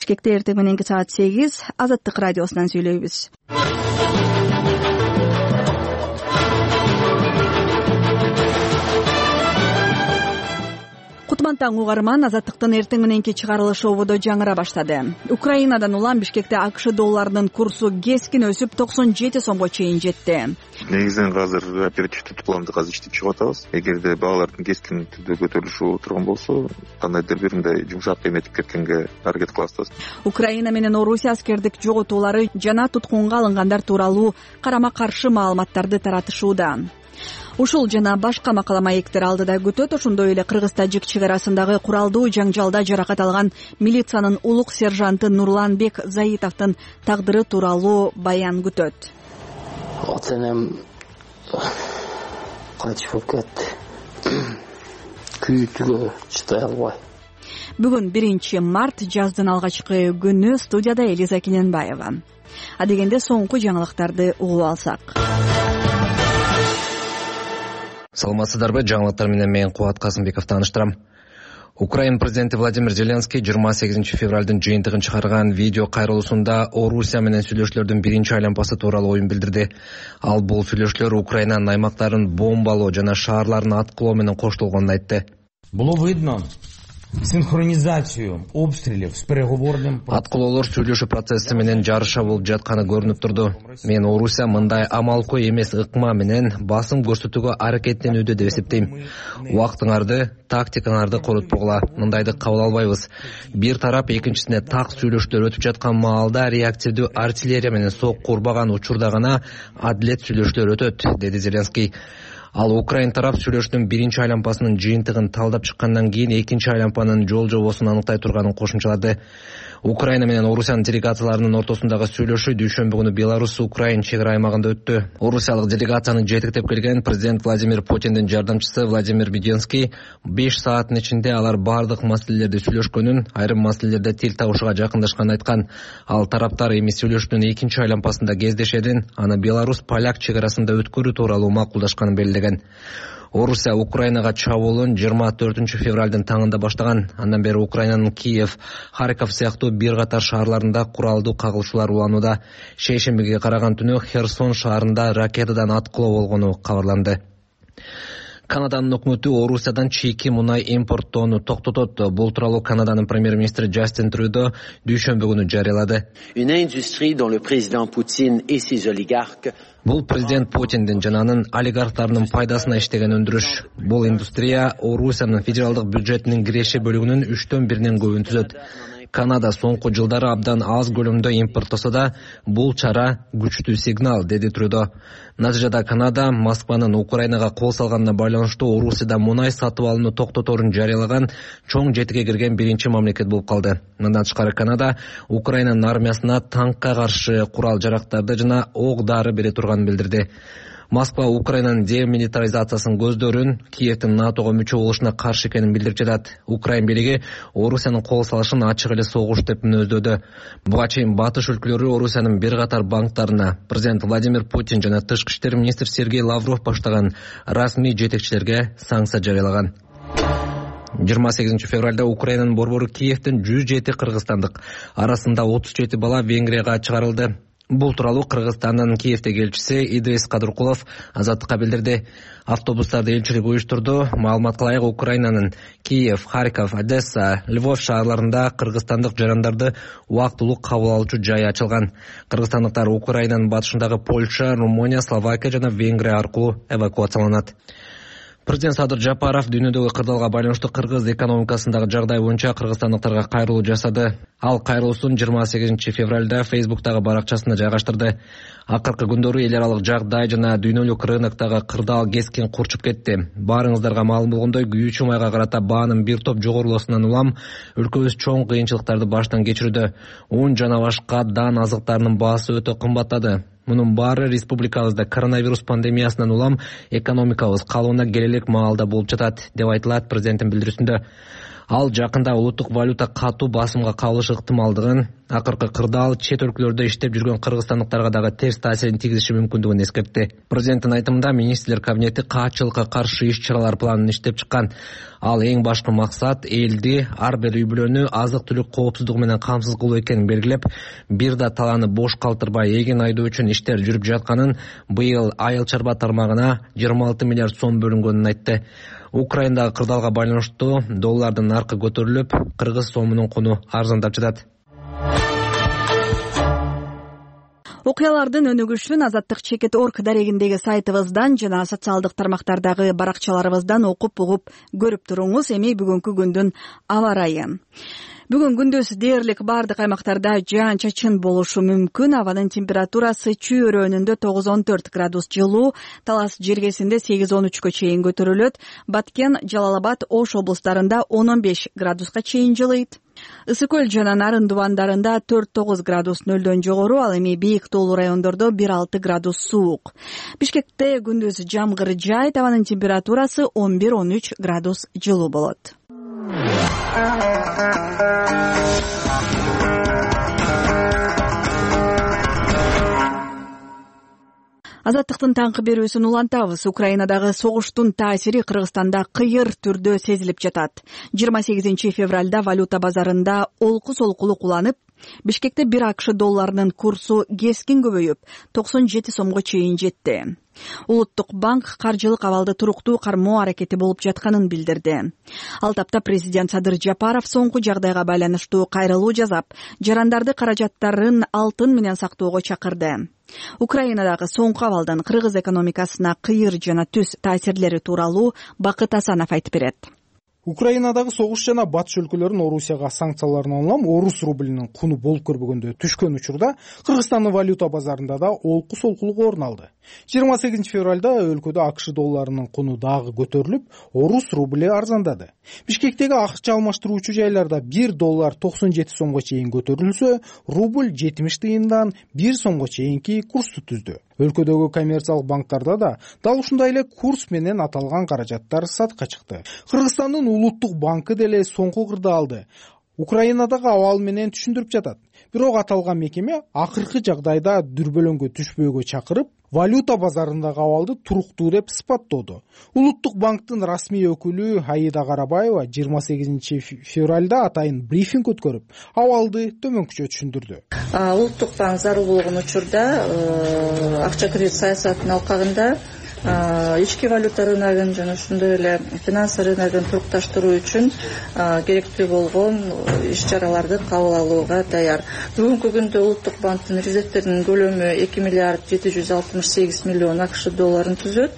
Бишкекте эртең мененки саат 8 Азаттык радиосунан сүйлөйбүз. Кутман угарман, Азаттыктын эртең мененки чыгарылышы ободо жаңыра баштады. Украинадан улам Бишкекте АКШ долларынын курсу кескин өсүп 97 сомго чейин жетти. Негизинен азыр оперативдүү планды иштеп чыгып атабыз. Эгерде баалардын кескин түрдө көтөрүлүшү боло турган болсо, кандайдыр бир мындай жумшак эметип кеткенге аракет кылып атабыз. Украина менен Орусия аскердик жоготуулары жана туткунга алынгандар тууралуу карама-каршы маалыматтарды таратышууда. Ушул жана башка макала маектер алдыда күтөт. Ошондой эле Кыргыз-Тажик чек арасындагы куралдуу жаңжалда жаракат алган милициянын улук сержанты Нурланбек Заитовдун тагдыры тууралуу баян күтөт. Атенем кайтыш болуп кетти. Күйүүтүгө чыдай албай. Бүгүн 1-март, жаздын алгачкы күнү. Студияда Элиза Кененбаева. Адегенде соңку жаңылыктарды угуп алсак. Саламатсыздарбы, жаңылыктар менен мен Кубат Касымбеков тааныштырам. Украина президенти Владимир Зеленский 28 февралдын жыйынтыгын чыгарган видео кайрылуусунда Орусия менен сүйлөшүүлөрдүн биринчи айланпасы тууралуу оюн билдирди. Ал бул сүйлөшүүлөр Украинанын аймактарын бомбалоо жана шаарларын аткылоо менен коштолгонун айтты. Было видно синхронизацию обстрелов с переговорным аткылоолор сүйлөшүү процесси менен жарыша болуп жатканы көрүнүп турду. Мен Орусия мындай амалкой эмес ыкма менен басым көрсөтүүгө аракеттенүүдө деп эсептейм. Убактыңарды, тактикаңарды коротпогула, мындайды кабыл албайбыз. Бир тарап экинчисине так сүйлөшүүлөр өтүп жаткан маалда реактивдүү артиллерия менен сокку урбаган учурда гана адилет сүйлөшүүлөр өтөт, деди Зеленский. Ал Украина тарап сүйлөшүүнүн биринчи айланпасынын жыйынтыгын талдап чыккандан кийин экинчи айланпанын жол-жобосун аныктай турганын кошумчалады. Украина менен Орусиянын делегацияларынын ортосундагы сүйлөшүү дүйшөмбү күнү Беларусь-Украина чек ара аймагында өттү. Орусиялык делегацияны жетектеп келген президент Владимир Путиндин жардамчысы Владимир Веденский 5 сааттын ичинде алар бардык маселелерди сүйлөшкөнүн, айрым маселелерде тил табышууга жакындашканын айткан. Ал тараптар эми сүйлөшүүнүн экинчи айланпасында кездешерин, аны Беларусь-Поляк чек арасында өткөрүү тууралуу макулдашканын белгилеген. Орусия Украинага чабуулун 24 февралдын таңында баштаган. Андан бери Украинанын Киев, Харьков сыяктуу бир катар шаарларында куралдуу кагылышуулар уланууда. Шейшембиге караган түнү Херсон шаарында ракетадан аткылоо болгону кабарланды. Канаданын өкмөтү Орусиядан чийки мунай импорттоону токтотот. Бул тууралуу Канаданын премьер-министри Джастин Трюдо дүйшөмбү күнү жарыялады. Бул президент Путиндин жана анын олигархтарынын пайдасына иштеген өндүрүш. Бул индустрия Орусиянын федералдык бюджетинин киреше бөлүгүнүн 1/3 көбүн түзөт. Канада соңку жылдары абдан аз көлөмдө импорттосо да, бул чара күчтүү сигнал, деди Трюдо. Натыйжада Канада Москванын Украинага кол салганына байланыштуу Орусияда мунай сатып алууну токтоторун жарыялаган чоң жетиге кирген биринчи мамлекет болуп калды. Мындан тышкары Канада Украинанын армиясына танкка каршы курал-жарактарды жана ок-дары бере турганын билдирди. Москва Украинанын демилитаризациясын көздөрүн, Киевдин НАТОго мүчө болушуна каршы экенин билдирип жатат. Украин бийлиги Орусиянын кол салышын ачык эле согуш деп мүнөздөөдө. Буга чейин батыш өлкөлөрү Орусиянын бир катар банктарына президент Владимир Путин жана тышкы иштер министри Сергей Лавров баштаган расмий жетекчилерге санкция жарыялаган. 28 февралда Украинанын борбору Киевден 107 кыргызстандык, арасында 37 бала Венгрияга чыгарылды. Бул тууралуу Кыргызстандын Киевдеги элчиси Идрис Кадыркулов Азаттыкка билдирди. Автобустарды элчилик уюштурду. Маалыматка ылайык Украинанын Киев, Харьков, Одесса, Львов шаарларында кыргызстандык жарандарды убактылуу кабыл алуучу жай ачылган. Кыргызстандыктар Украинанын батышындагы Польша, Румыния, Словакия жана Венгрия аркылуу эвакуацияланат. Президент Садыр Жапаров дүйнөдөгү кырдаалга байланыштуу кыргыз экономикасындагы жагдай боюнча кыргызстандыктарга кайрылуу жасады. Ал кайрылуусун 28 февралда Фейсбуктагы баракчасына жайгаштырды. Акыркы күндөрү эл аралык жагдай жана дүйнөлүк рыноктогу кырдаал кескин курчуп кетти. Баарыңыздарга маалым болгондой, күйүүчү майга карата баанын бир топ жогорулуусунан улам өлкөбүз чоң кыйынчылыктарды баштан кечирүүдө. Ун жана башка дан азыктарынын баасы өтө кымбаттады. Мунун баары республикабызда коронавирус пандемиясынан улам экономикабыз калыбына келелек маалда болуп жатат, деп айтылат президенттин билдирүүсүндө. Ал жакында улуттук валюта катуу басымга кабылышы ыктымалдыгын, Акыркы кырдаал чет өлкөлөрдө иштеп жүргөн кыргызстандыктарга дагы терс таасирин тийгизиши мүмкүндүгүн эскертти. Президенттин айтымында министрлер кабинети каачылыкка каршы иш-чаралар планын иштеп чыккан. Ал эң башкы максат элди, ар бир үй бүлөнү азык-түлүк коопсуздугу менен камсыз кылуу экенин белгилеп, бир да талааны бош калтырбай эгин айдоо үчүн иштер жүрүп жатканын, быйыл айыл чарба тармагына 26 миллиард сом бөлүнгөнүн айтты. Украинадагы кырдаалга байланыштуу доллардын наркы көтөрүлүп, кыргыз сомунун куну арзандап жатат. Окуялардын өнүгүшүн Азаттык.org дарегиндеги сайтыбыздан жана социалдык тармактардагы баракчаларыбыздан окуп угуп көрүп туруңуз. Эми бүгүнкү күндүн аба ырайы. Бүгүн күндүз дээрлик бардык аймактарда жаан-чачын болушу мүмкүн. Абанын температурасы Чүй өрөөнүндө 9-14 градус жылуу, Талас жергесинде 8-13 чейин көтөрүлөт. Баткен, Жалал-Абад, Ош облустарында 10-15 градуска чейин жылыйт. Ысык көл жана Нарын дубандарында 4-9 градус нөлдөн жогору, ал эми бийик тоолуу райондордо 1-6 градус суук. Бишкекте күндүз жамгыр жаайт, абанын температурасы 11-13 градус жылуу болот. Азаттыктын таңкы берүүсүн улантабыз. Украинадагы согуштун таасири Кыргызстанда кыйыр түрдө сезилип жатат. 28 февралда валюта базарында олку-солкулук уланып, Бишкекте 1 АКШ долларынын курсу кескин көбөйүп, 97 сомго чейин жетти. Улуттук банк каржылык абалды туруктуу кармоо аракети болуп жатканын билдирди. Ал тапта президент Садыр Жапаров соңку жагдайга байланыштуу кайрылуу жасап, жарандарды каражаттарын алтын менен сактоого чакырды. Украинадагы соңку абалдын кыргыз экономикасына кыйыр жана түз таасирлери тууралуу Бакыт Асанов айтып берет. Украинадагы согуш жана батыш өлкөлөрүнүн Орусияга санкцияларына улам орус рублинин куну болуп көрбөгөндө түшкөн учурда Кыргызстандын валюта базарында да олку-солкулук орун алды. 28 февралда өлкөдө АКШ долларынын куну дагы көтөрүлүп, орус рубли арзандады. Бишкектеги акча алмаштыруучу жайларда 1 доллар 97 сомго чейин көтөрүлсө, рубль 70 тыйындан 1 сомго чейинки курсту түздү. Өлкөдөгү коммерциялык банктарда да дал ушундай эле курс менен аталган каражаттар сатка чыкты. Кыргызстандын улуттук банкы деле соңку кырдаалды Украинадагы абал менен түшүндүрүп жатат. Бирок аталган мекеме акыркы жагдайда дүрбөлөңгө түшпөөгө чакырып, валюта базарындагы абалды туруктуу деп сыпаттоодо. Улуттук банктын расмий өкүлү Аида Карабаева 28 февралда атайын брифинг өткөрүп, абалды төмөнкүчө түшүндүрдү. Улуттук банк зарыл болгон учурда акча кредит саясатынын алкагында ички валюта рыногун жана ошондой эле финансы рыногун турукташтыруу үчүн керектүү болгон иш-чараларды кабыл алууга даяр. Бүгүнкү күндө улуттук банктын резервтеринин көлөмү 2 миллиард 768 миллион АКШ долларын түзөт.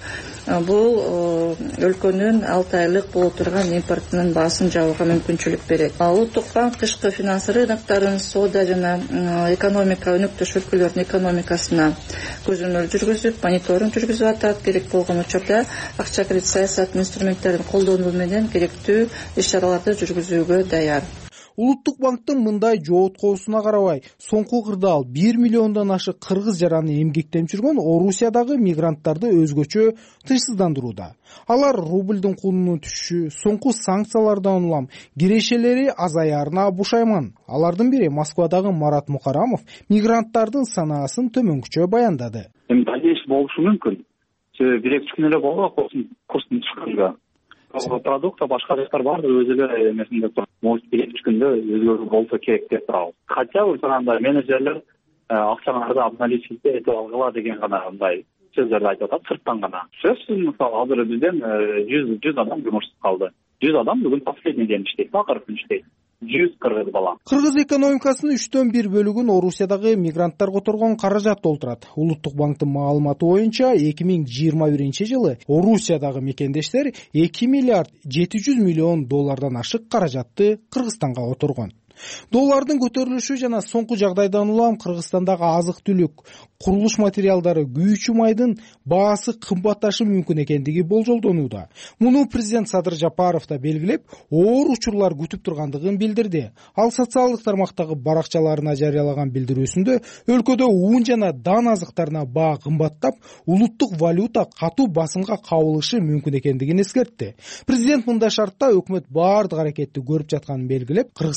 Бул өлкөнүн 6 айлык боло турган импортунун баасын жабууга мүмкүнчүлүк берет. Улуттук банк тышкы финансы рыноктарын, соода жана экономика өнөктөш өлкөлөрдүн экономикасына көзөмөл жүргүзүп, мониторинг жүргүзүп атат. Керек болгон учурда акча кредит саясатынын инструменттерин колдонуу менен керектүү иш-чараларды жүргүзүүгө даяр. Улуттук банктын мындай жооткоосуна карабай, соңку кырдаал 1 миллиондон ашык кыргыз жараны эмгектенип жүргөн Орусиядагы мигранттарды өзгөчө тынчсыздандырууда. Алар рубльдин кунунун түшүшү, соңку санкциялардан улам кирешелери азаярына бушайман. Алардын бири Москвадагы Марат Мукарамов мигранттардын санаасын төмөнкүчө баяндады. Дальнейший болушу мүмкүн. Бир-эки күн эле болду курстун түшкөнгө. Продукта башка жактар бардыр, өз эле эмесинде туруп, может бир-эки күндө өзгөрүү болсо керек деп турабыз. Хотя бы жанагындай менеджерлер акчаңарды обналичить этип алгыла деген гана мындай сөздөрдү айтып атат, сырттан гана. Сөзсүз, мисалы, азыр бизден 100 адам жумушсуз калды. 100 адам бүгүн последний ден иштейт, акыркы күн иштейт. 100 кыргыз бала. Кыргыз экономикасынын 3/1 бөлүгүн Орусиядагы мигранттар которгон каражат толтурат. Улуттук банктын маалыматы боюнча 2021 жылы Орусиядагы мекендештер 2 миллиард 700 миллион доллардан ашык каражатты Кыргызстанга которгон. Доллардын көтөрүлүшү жана соңку жагдайдан улам Кыргызстандагы азык-түлүк, курулуш материалдары, күйүүчү майдын баасы кымбатташы мүмкүн экендиги болжолдонууда. Муну президент Садыр Жапаров да белгилеп, оор учурлар күтүп тургандыгын билдирди. Ал социалдык тармактагы баракчаларына жарыялаган билдирүүсүндө өлкөдө уун жана дан азыктарына баа кымбаттап, улуттук валюта катуу басымга кабылышы мүмкүн экендигин эскертти. Президент мындай шартта өкмөт баардык аракетти көрүп жатканын белгилеп, кыргызстандыктар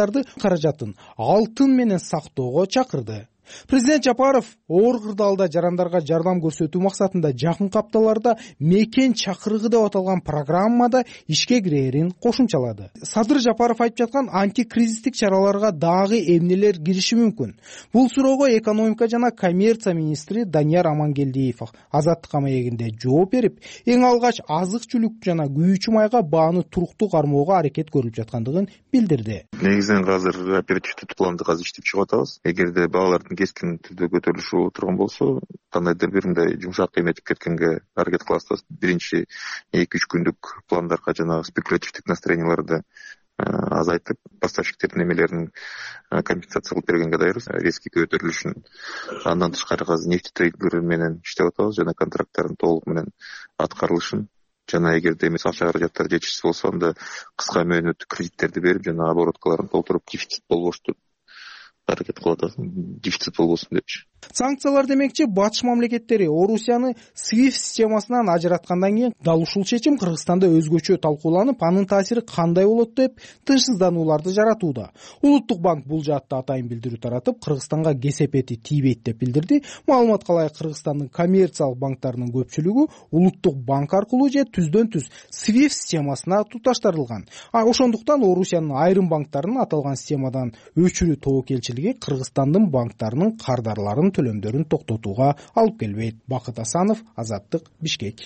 кыргызстандыктарды каражатын алтын менен сактоого чакырды. Президент Жапаров оор кырдаалда жарандарга жардам көрсөтүү максатында жакынкы апталарда мекен чакырыгы деп аталган программада ишке кирерин кошумчалады. Садыр Жапаров айтып жаткан антикризистик чараларга дагы эмнелер кириши мүмкүн? Бул суроого экономика жана коммерция министри Данияр Амангелдиев Азаттык маегинде жооп берип, эң алгач азык-түлүк жана күйүүчү майга бааны туруктуу кармоого аракет көрүлүп жаткандыгын билдирди. Негизинен азыр оперативдүү планда иштеп чыгып атабыз. Эгерде баалардын кескин түрдө көтөрүлүшү турган болсо, кандайдыр бир мындай жумшак эметип кеткенге аракет кылабыз. Биринчи 2-3 күндүк пландарга жана спекулятивдик настроенияларды азайтып, поставщиктердин эмелерин компенсация кылып бергенге даярбыз. Резкий көтөрүлүшүн андан тышкары азыр нефть трейдерлери менен иштеп атабыз жана контракттардын толук менен аткарылышын жана эгерде эмес акча каражаттар жетишсиз болсо, анда кыска мөөнөттүү кредиттерди берип жана обороткаларын толтуруп дефицит болбошту аракет кылып атабыз. Дефицит болбосун депчи. Санкциялар демекчи батыш мамлекеттери Орусияны SWIFT системасынан ажыраткандан кийин дал ушул чечим Кыргызстанда өзгөчө талкууланып, анын таасири кандай болот деп тынчсызданууларды жаратууда. Улуттук банк бул жаатта атайын билдирүү таратып, Кыргызстанга кесепети тийбейт деп билдирди. Маалыматка ылайык Кыргызстандын коммерциялык банктарынын көпчүлүгү улуттук банк аркылуу же түздөн-түз SWIFT системасына туташтырылган. Ошондуктан Орусиянын айрым банктарынын аталган системадан өчүрүү тобокелчилиги Кыргызстандын банктарынын кардарларын төлөмдөрүн токтотууга алып келбейт. Бакыт Асанов, Азаттык, Бишкек.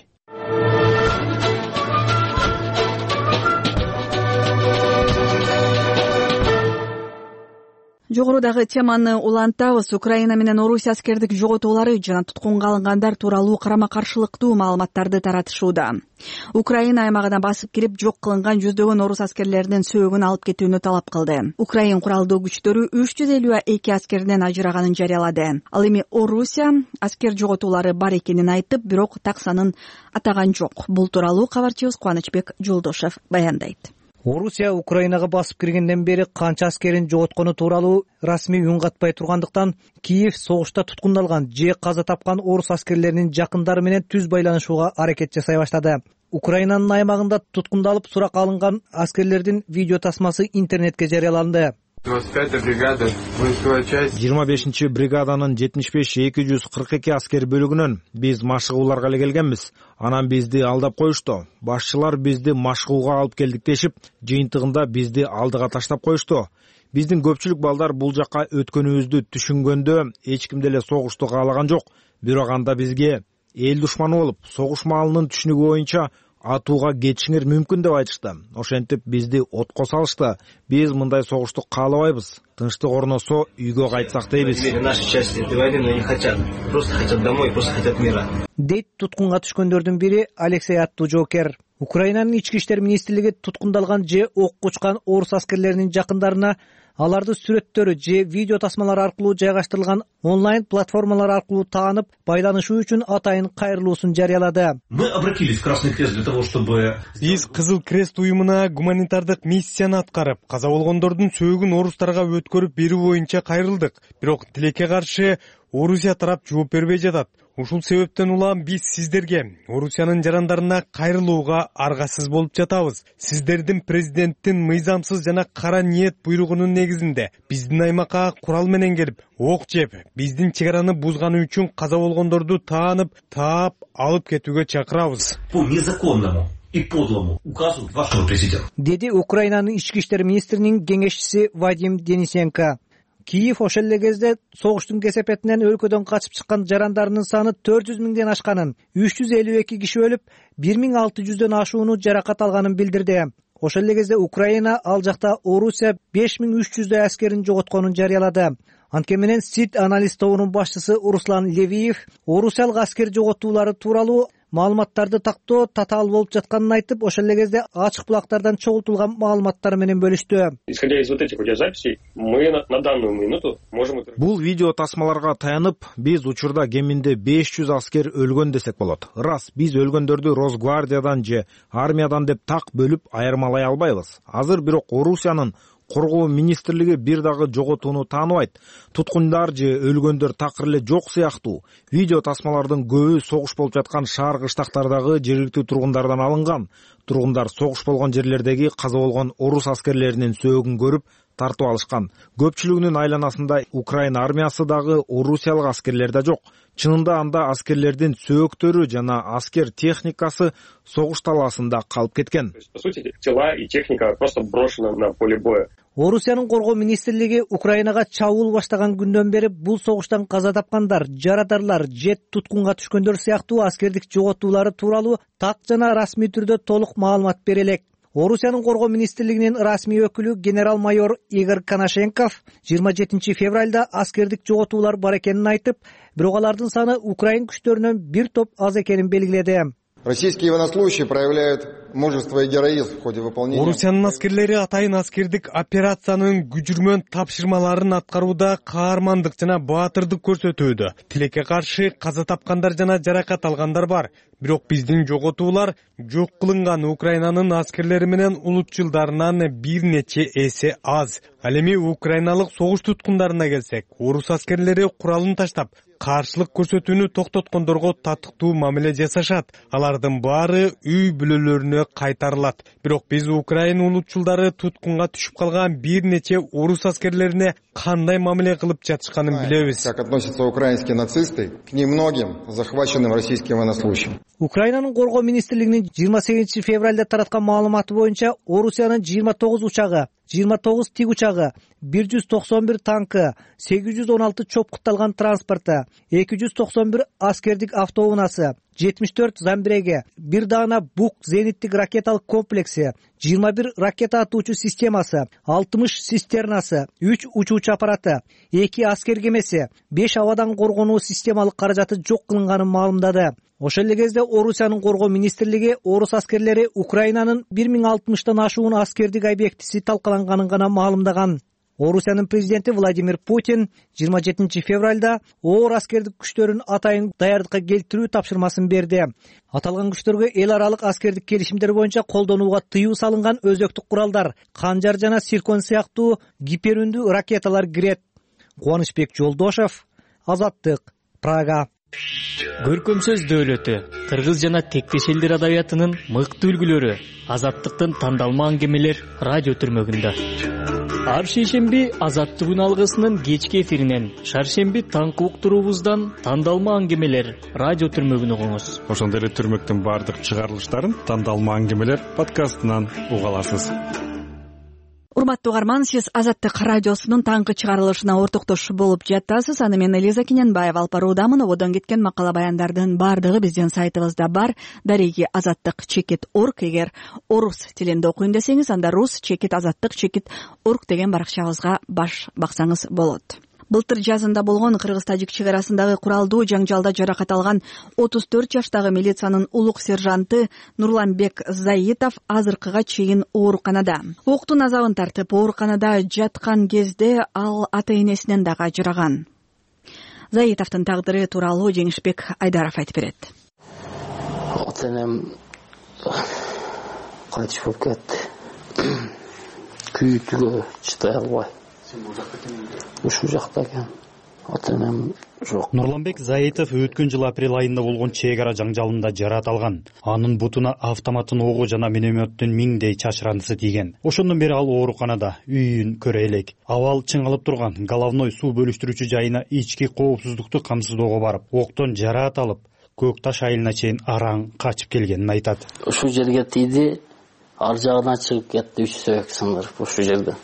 Жогорудагы теманы улантабыз. Украина менен Орусия аскердик жоготуулары жана туткунга алынгандар тууралуу карама-каршылыктуу маалыматтарды таратышууда. Украина аймагына басып кирип жок кылынган жүздөгөн орус аскерлеринин сөөгүн алып кетүүнү талап кылды. Украин куралдуу күчтөрү 352 аскерден ажыраганын жарыялады. Ал эми Орусия аскер жоготуулары бар экенин айтып, бирок так санын атаган жок. Бул тууралуу кабарчыбыз Кубанычбек Жолдошев баяндайт. Орусия Украинага басып киргенден бери канча аскерин жоготкону тууралуу расмий үн катпай тургандыктан, Киев согушта туткундалган же каза тапкан орус аскерлеринин жакындары менен түз байланышууга аракет жасай баштады. Украинанын аймагында туткундалып сурак алынган аскерлердин видео тасмасы интернетке жарыяланды. 25 бригаданын 75-242 аскер бөлүгүнөн биз машыгууларга эле келгенбиз. Анан бизди алдап коюшту. Башчылар бизди машыгууга алып келдик дешип, жыйынтыгында бизди алдыга таштап коюшту. Биздин көпчүлүк балдар бул жакка өткөнүбүздү түшүнгөндө эч ким деле согушту каалаган жок. Бирок анда бизге эл душманы болуп, согуш маалынын түшүнүгү боюнча атууга кетишиңер мүмкүн деп айтышты. Ошентип бизди отко салышты. Биз мындай согушту каалабайбыз. Тынчтык орносо үйгө кайтсак дейбиз. Дейт туткунга түшкөндөрдүн бири Алексей аттуу жоокер. Украинанын ички иштер министрлиги туткундалган же окко учкан орус аскерлеринин жакындарына аларды сүрөттөрү же видео тасмалары аркылуу жайгаштырылган онлайн платформалар аркылуу таанып, байланышуу үчүн атайын кайрылуусун жарыялады. Биз Кызыл Крест уюмуна гуманитардык миссияны аткарып, каза болгондордун сөөгүн орустарга өткөрүп берүү боюнча кайрылдык. Бирок тилекке каршы Орусия тарап жооп бербей жатат. Ушул себептен улам биз сиздерге, Орусиянын жарандарына кайрылууга аргасыз болуп жатабыз. Сиздердин президенттин мыйзамсыз жана кара ниет буйругунун негизинде биздин аймакка курал менен келип, ок жеп, биздин чегараны бузганы үчүн каза болгондорду таап алып кетүүгө чакырабыз. По незаконному и подлому указу вашего президента. Деди Украинанын ички иштер министринин кеңешчиси Вадим Денисенко. Киев ошол эле кезде согуштун кесепетинен өлкөдөн качып чыккан жарандарынын саны 400 миңден ашканын, 352 киши өлүп, 1600дөн ашууну жаракат алганын билдирди. Ошол эле кезде Украина ал жакта Орусия 5300 аскерин жоготконун жарыялады. Анткени менен СИД анализ тобунун башчысы Руслан Левиев орусиялык аскер жоготуулары тууралуу маалыматтарды тактоо татаал болуп жатканын айтып, ошол эле кезде ачык булактардан чогултулган маалыматтар менен бөлүштү. Исходя из вот этих видеозаписей, мы на данную минуту можем... Бул видео тасмаларга таянып, биз учурда кеминде 500 аскер өлгөн десек болот. Рас, биз өлгөндөрдү Росгвардиядан же армиядан деп так бөлүп айырмалай албайбыз. Азыр бирок Орусиянын Коргоо министрлиги бир дагы жоготууну тааныбайт. Туткундар же өлгөндөр такыр эле жок сыяктуу. Видео тасмалардын көбү согуш болуп жаткан шаар кыштактардагы жергиликтүү тургундардан алынган. Тургундар согуш болгон жерлердеги каза болгон орус аскерлеринин сөөгүн көрүп, тартып алышкан. Көпчүлүгүнүн айланасында Украина армиясы дагы орусиялык аскерлер да жок. Чынында анда аскерлердин сөөктөрү жана аскер техникасы согуш талаасында калып кеткен. По сути, тела и техника просто брошена на поле боя. Орусиянын коргоо министрлиги Украинага чабуул баштаган күндөн бери бул согуштан каза тапкандар, жаратарлар, же туткунга түшкөндөр сыяктуу аскердик жоготуулары тууралуу так жана расмий түрдө толук маалымат бере элек. Орусиянын коргоо министрлигинин расмий өкүлү генерал-майор Игорь Коношенков 27 февралда аскердик жоготуулар бар экенин айтып, бирок алардын саны Украин күчтөрүнөн бир топ аз экенин белгиледи. Российские военнослужащие проявляют мужество и героизм в ходе выполнения. Орусиянын аскерлери атайын аскердик операциянын күжүрмөн тапшырмаларын аткарууда каармандык жана баатырдык көрсөтүүдө. Тилекке каршы каза тапкандар жана жаракат алгандар бар. Бирок биздин жоготуулар жок кылынган Украинанын аскерлери менен улут жылдарынан бир нече эсе аз. Ал эми украиналык согуш туткундарына келсек, орус аскерлери куралын таштап, каршылык көрсөтүүнү токтоткондорго татыктуу мамиле жасашат. Алардын баары үй бүлөлөрүнө кайтарылат. Бирок биз Украина улутчулдары туткунга түшүп калган бир нече орус аскерлерине кандай мамиле кылып жатышканын билебиз. Как относятся украинские нацисты к немногим захваченным российским военнослужащим. Украинанын коргоо министрлигинин 28 февралда тараткан маалыматы боюнча Орусиянын 29 учагы, 29 тик учагы, 191 танкы, 816 чопкутталган транспорты, 291 аскердик автоунаасы, 74 замбиреги, 1 даана бук зениттик ракеталык комплекси, 21 ракета атуучу системасы, 60 цистернасы, 3 учуучу аппараты, 2 аскер кемеси, 5 абадан коргонуу системалык каражаты жок кылынганын маалымдады. Ошол эле кезде Орусиянын коргоо министрлиги орус аскерлери Украинанын 1060тан ашуун аскердик объектиси талкаланганын гана маалымдаган. Орусиянын президенти Владимир Путин 27 февралда оор аскердик күчтөрүн атайын даярдыкка келтирүү тапшырмасын берди. Аталган күчтөргө эл аралык аскердик келишимдер боюнча колдонууга тыюу салынган өзөктүк куралдар, канжар жана сиркон сыяктуу гиперүндүү ракеталар кирет. Кубанычбек Жолдошов, Азаттык, Прага. Көркөм сөз дөөлөтү, кыргыз жана тектеш элдер адабиятынын мыкты үлгүлөрү, Азаттыктын тандалма аңгемелер радио түрмөгүндө. Ар шейшемби Азаттыгын алгысынын кечки эфиринен, шаршемби таңкы уктуруубуздан тандалма аңгемелер радио түрмөгүн угуңуз. Ошондой эле түрмөктүн бардык чыгарылыштарын тандалма аңгемелер подкастынан уга аласыз. Урматтуу угарман, сиз Азаттык радиосунун таңкы чыгарылышына ортоктош болуп жатасыз. Аны мен Элиза Кененбаева алып баруудамын. Ободон кеткен макала баяндардын бардыгы биздин сайтыбызда бар. Дареги azattik.org. Эгер орус тилинде окуйм десеңиз, анда rus.azattik.org деген баракчабызга баш баксаңыз болот. Былтыр жазында болгон Кыргыз-Тажик чек арасындагы куралдуу жаңжалда жаракат алган 34 жаштагы милициянын улук сержанты Нурланбек Заитов азыркыга чейин ооруканада. Октун азабын тартып, ооруканада жаткан кезде ал ата-энесинен дагы ажыраган. Заитовдун тагдыры тууралуу Жеңишбек Айдаров айтып берет. Ата-энем кайтыш болуп кетти. Күйүүтүгө чыдай албай. Ушул жакта экен. Ата-энем жок. Нурланбек Заитов өткөн жыл апрель айында болгон чек ара жаңжалында жарат алган. Анын бутуна автоматтын ого жана минометтин миңдей чачырандысы тийген. Ошондон бери ал ооруканада, үйүн көрө элек. Абал чыңалып турган головной суу бөлүштүрүүчү жайына ички коопсуздукту камсыздоого барып, октон жарат алып, Көк Таш айылына чейин араң качып келгенин айтат. Ушул жерге тийди, ар жагынан чыгып кетти, 3 сөйөк сындырып ушул жерде.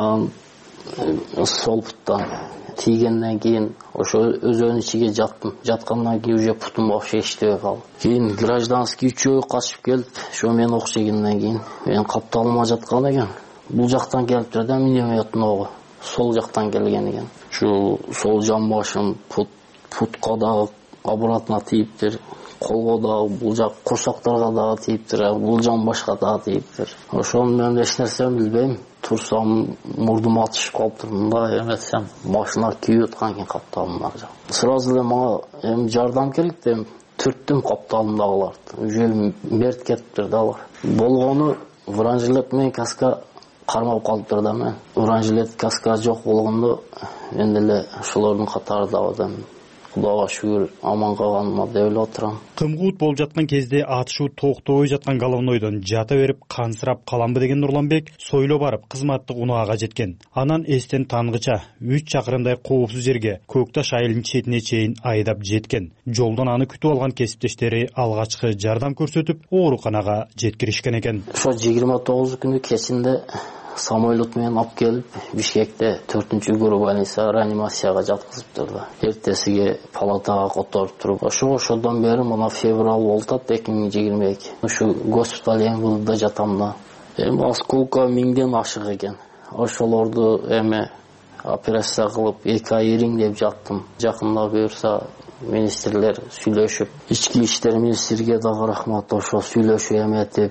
Сол буттан тийгенден кийин ошо өзөнүн ичиге жаттым. Жаткандан кийин уже путум вообще иштебей калды. Кийин гражданский үчөө качып келип, ошо мен ок жегенден кийин мен капталыма жаткан экен. Бул жактан келиптир да минометтин ого. Сол жактан келген экен. Ушу сол жамбашым путка дагы обратно тийиптир. Колго дагы бул жак курсактарга дагы тийиптир. Бул жамбашка дагы тийиптир. Ошону мен эч нерсе билбейм. Турсам мурдум атышып калыптыр. Мындай эметсем машина күйүп аткан экен капталымдар. Сразу эле мага эми жардам керек деп түрттүм капталымдагыларды. Уже мерт кетиптир да алар. Болгону бронежилет менен каска кармап калыптыр да мен. Бронежилет каска жок болгондо мен деле ошолордун катарында адам. Кудайга шүгүр аман калганыма деп ойлоп отурам. Кымкуут болуп жаткан кезде атышуу токтобой жаткан Головнойдон жата берип кансырап каламбы деген Нурланбек сойло барып кызматтык унаага жеткен. Анан эстен тангыча 3 чакырымдай коопсуз жерге Көкташ айылынын четине чейин айдап жеткен. Жолдон аны күтүп алган кесиптештери алгачкы жардам көрсөтүп ооруканага жеткиришкен экен. Ошо 29 күнү кечинде самолет менен алып келип Бишкекте 4-күрүү больница реанимацияга жаткызыптыр. Эртесиге палатага которуп туруп, ошодон бери мына февраль болуп атат 2022. Ушу госпиталь МВДда жатам да. Осколка 1000ден ашык экен. Ошолорду операция кылып 2 ай ириңдеп жаттым. Жакында буюрса министрлер сүйлөшүп, ички иштер министрге дагы рахмат, ошо сүйлөшүп эметип,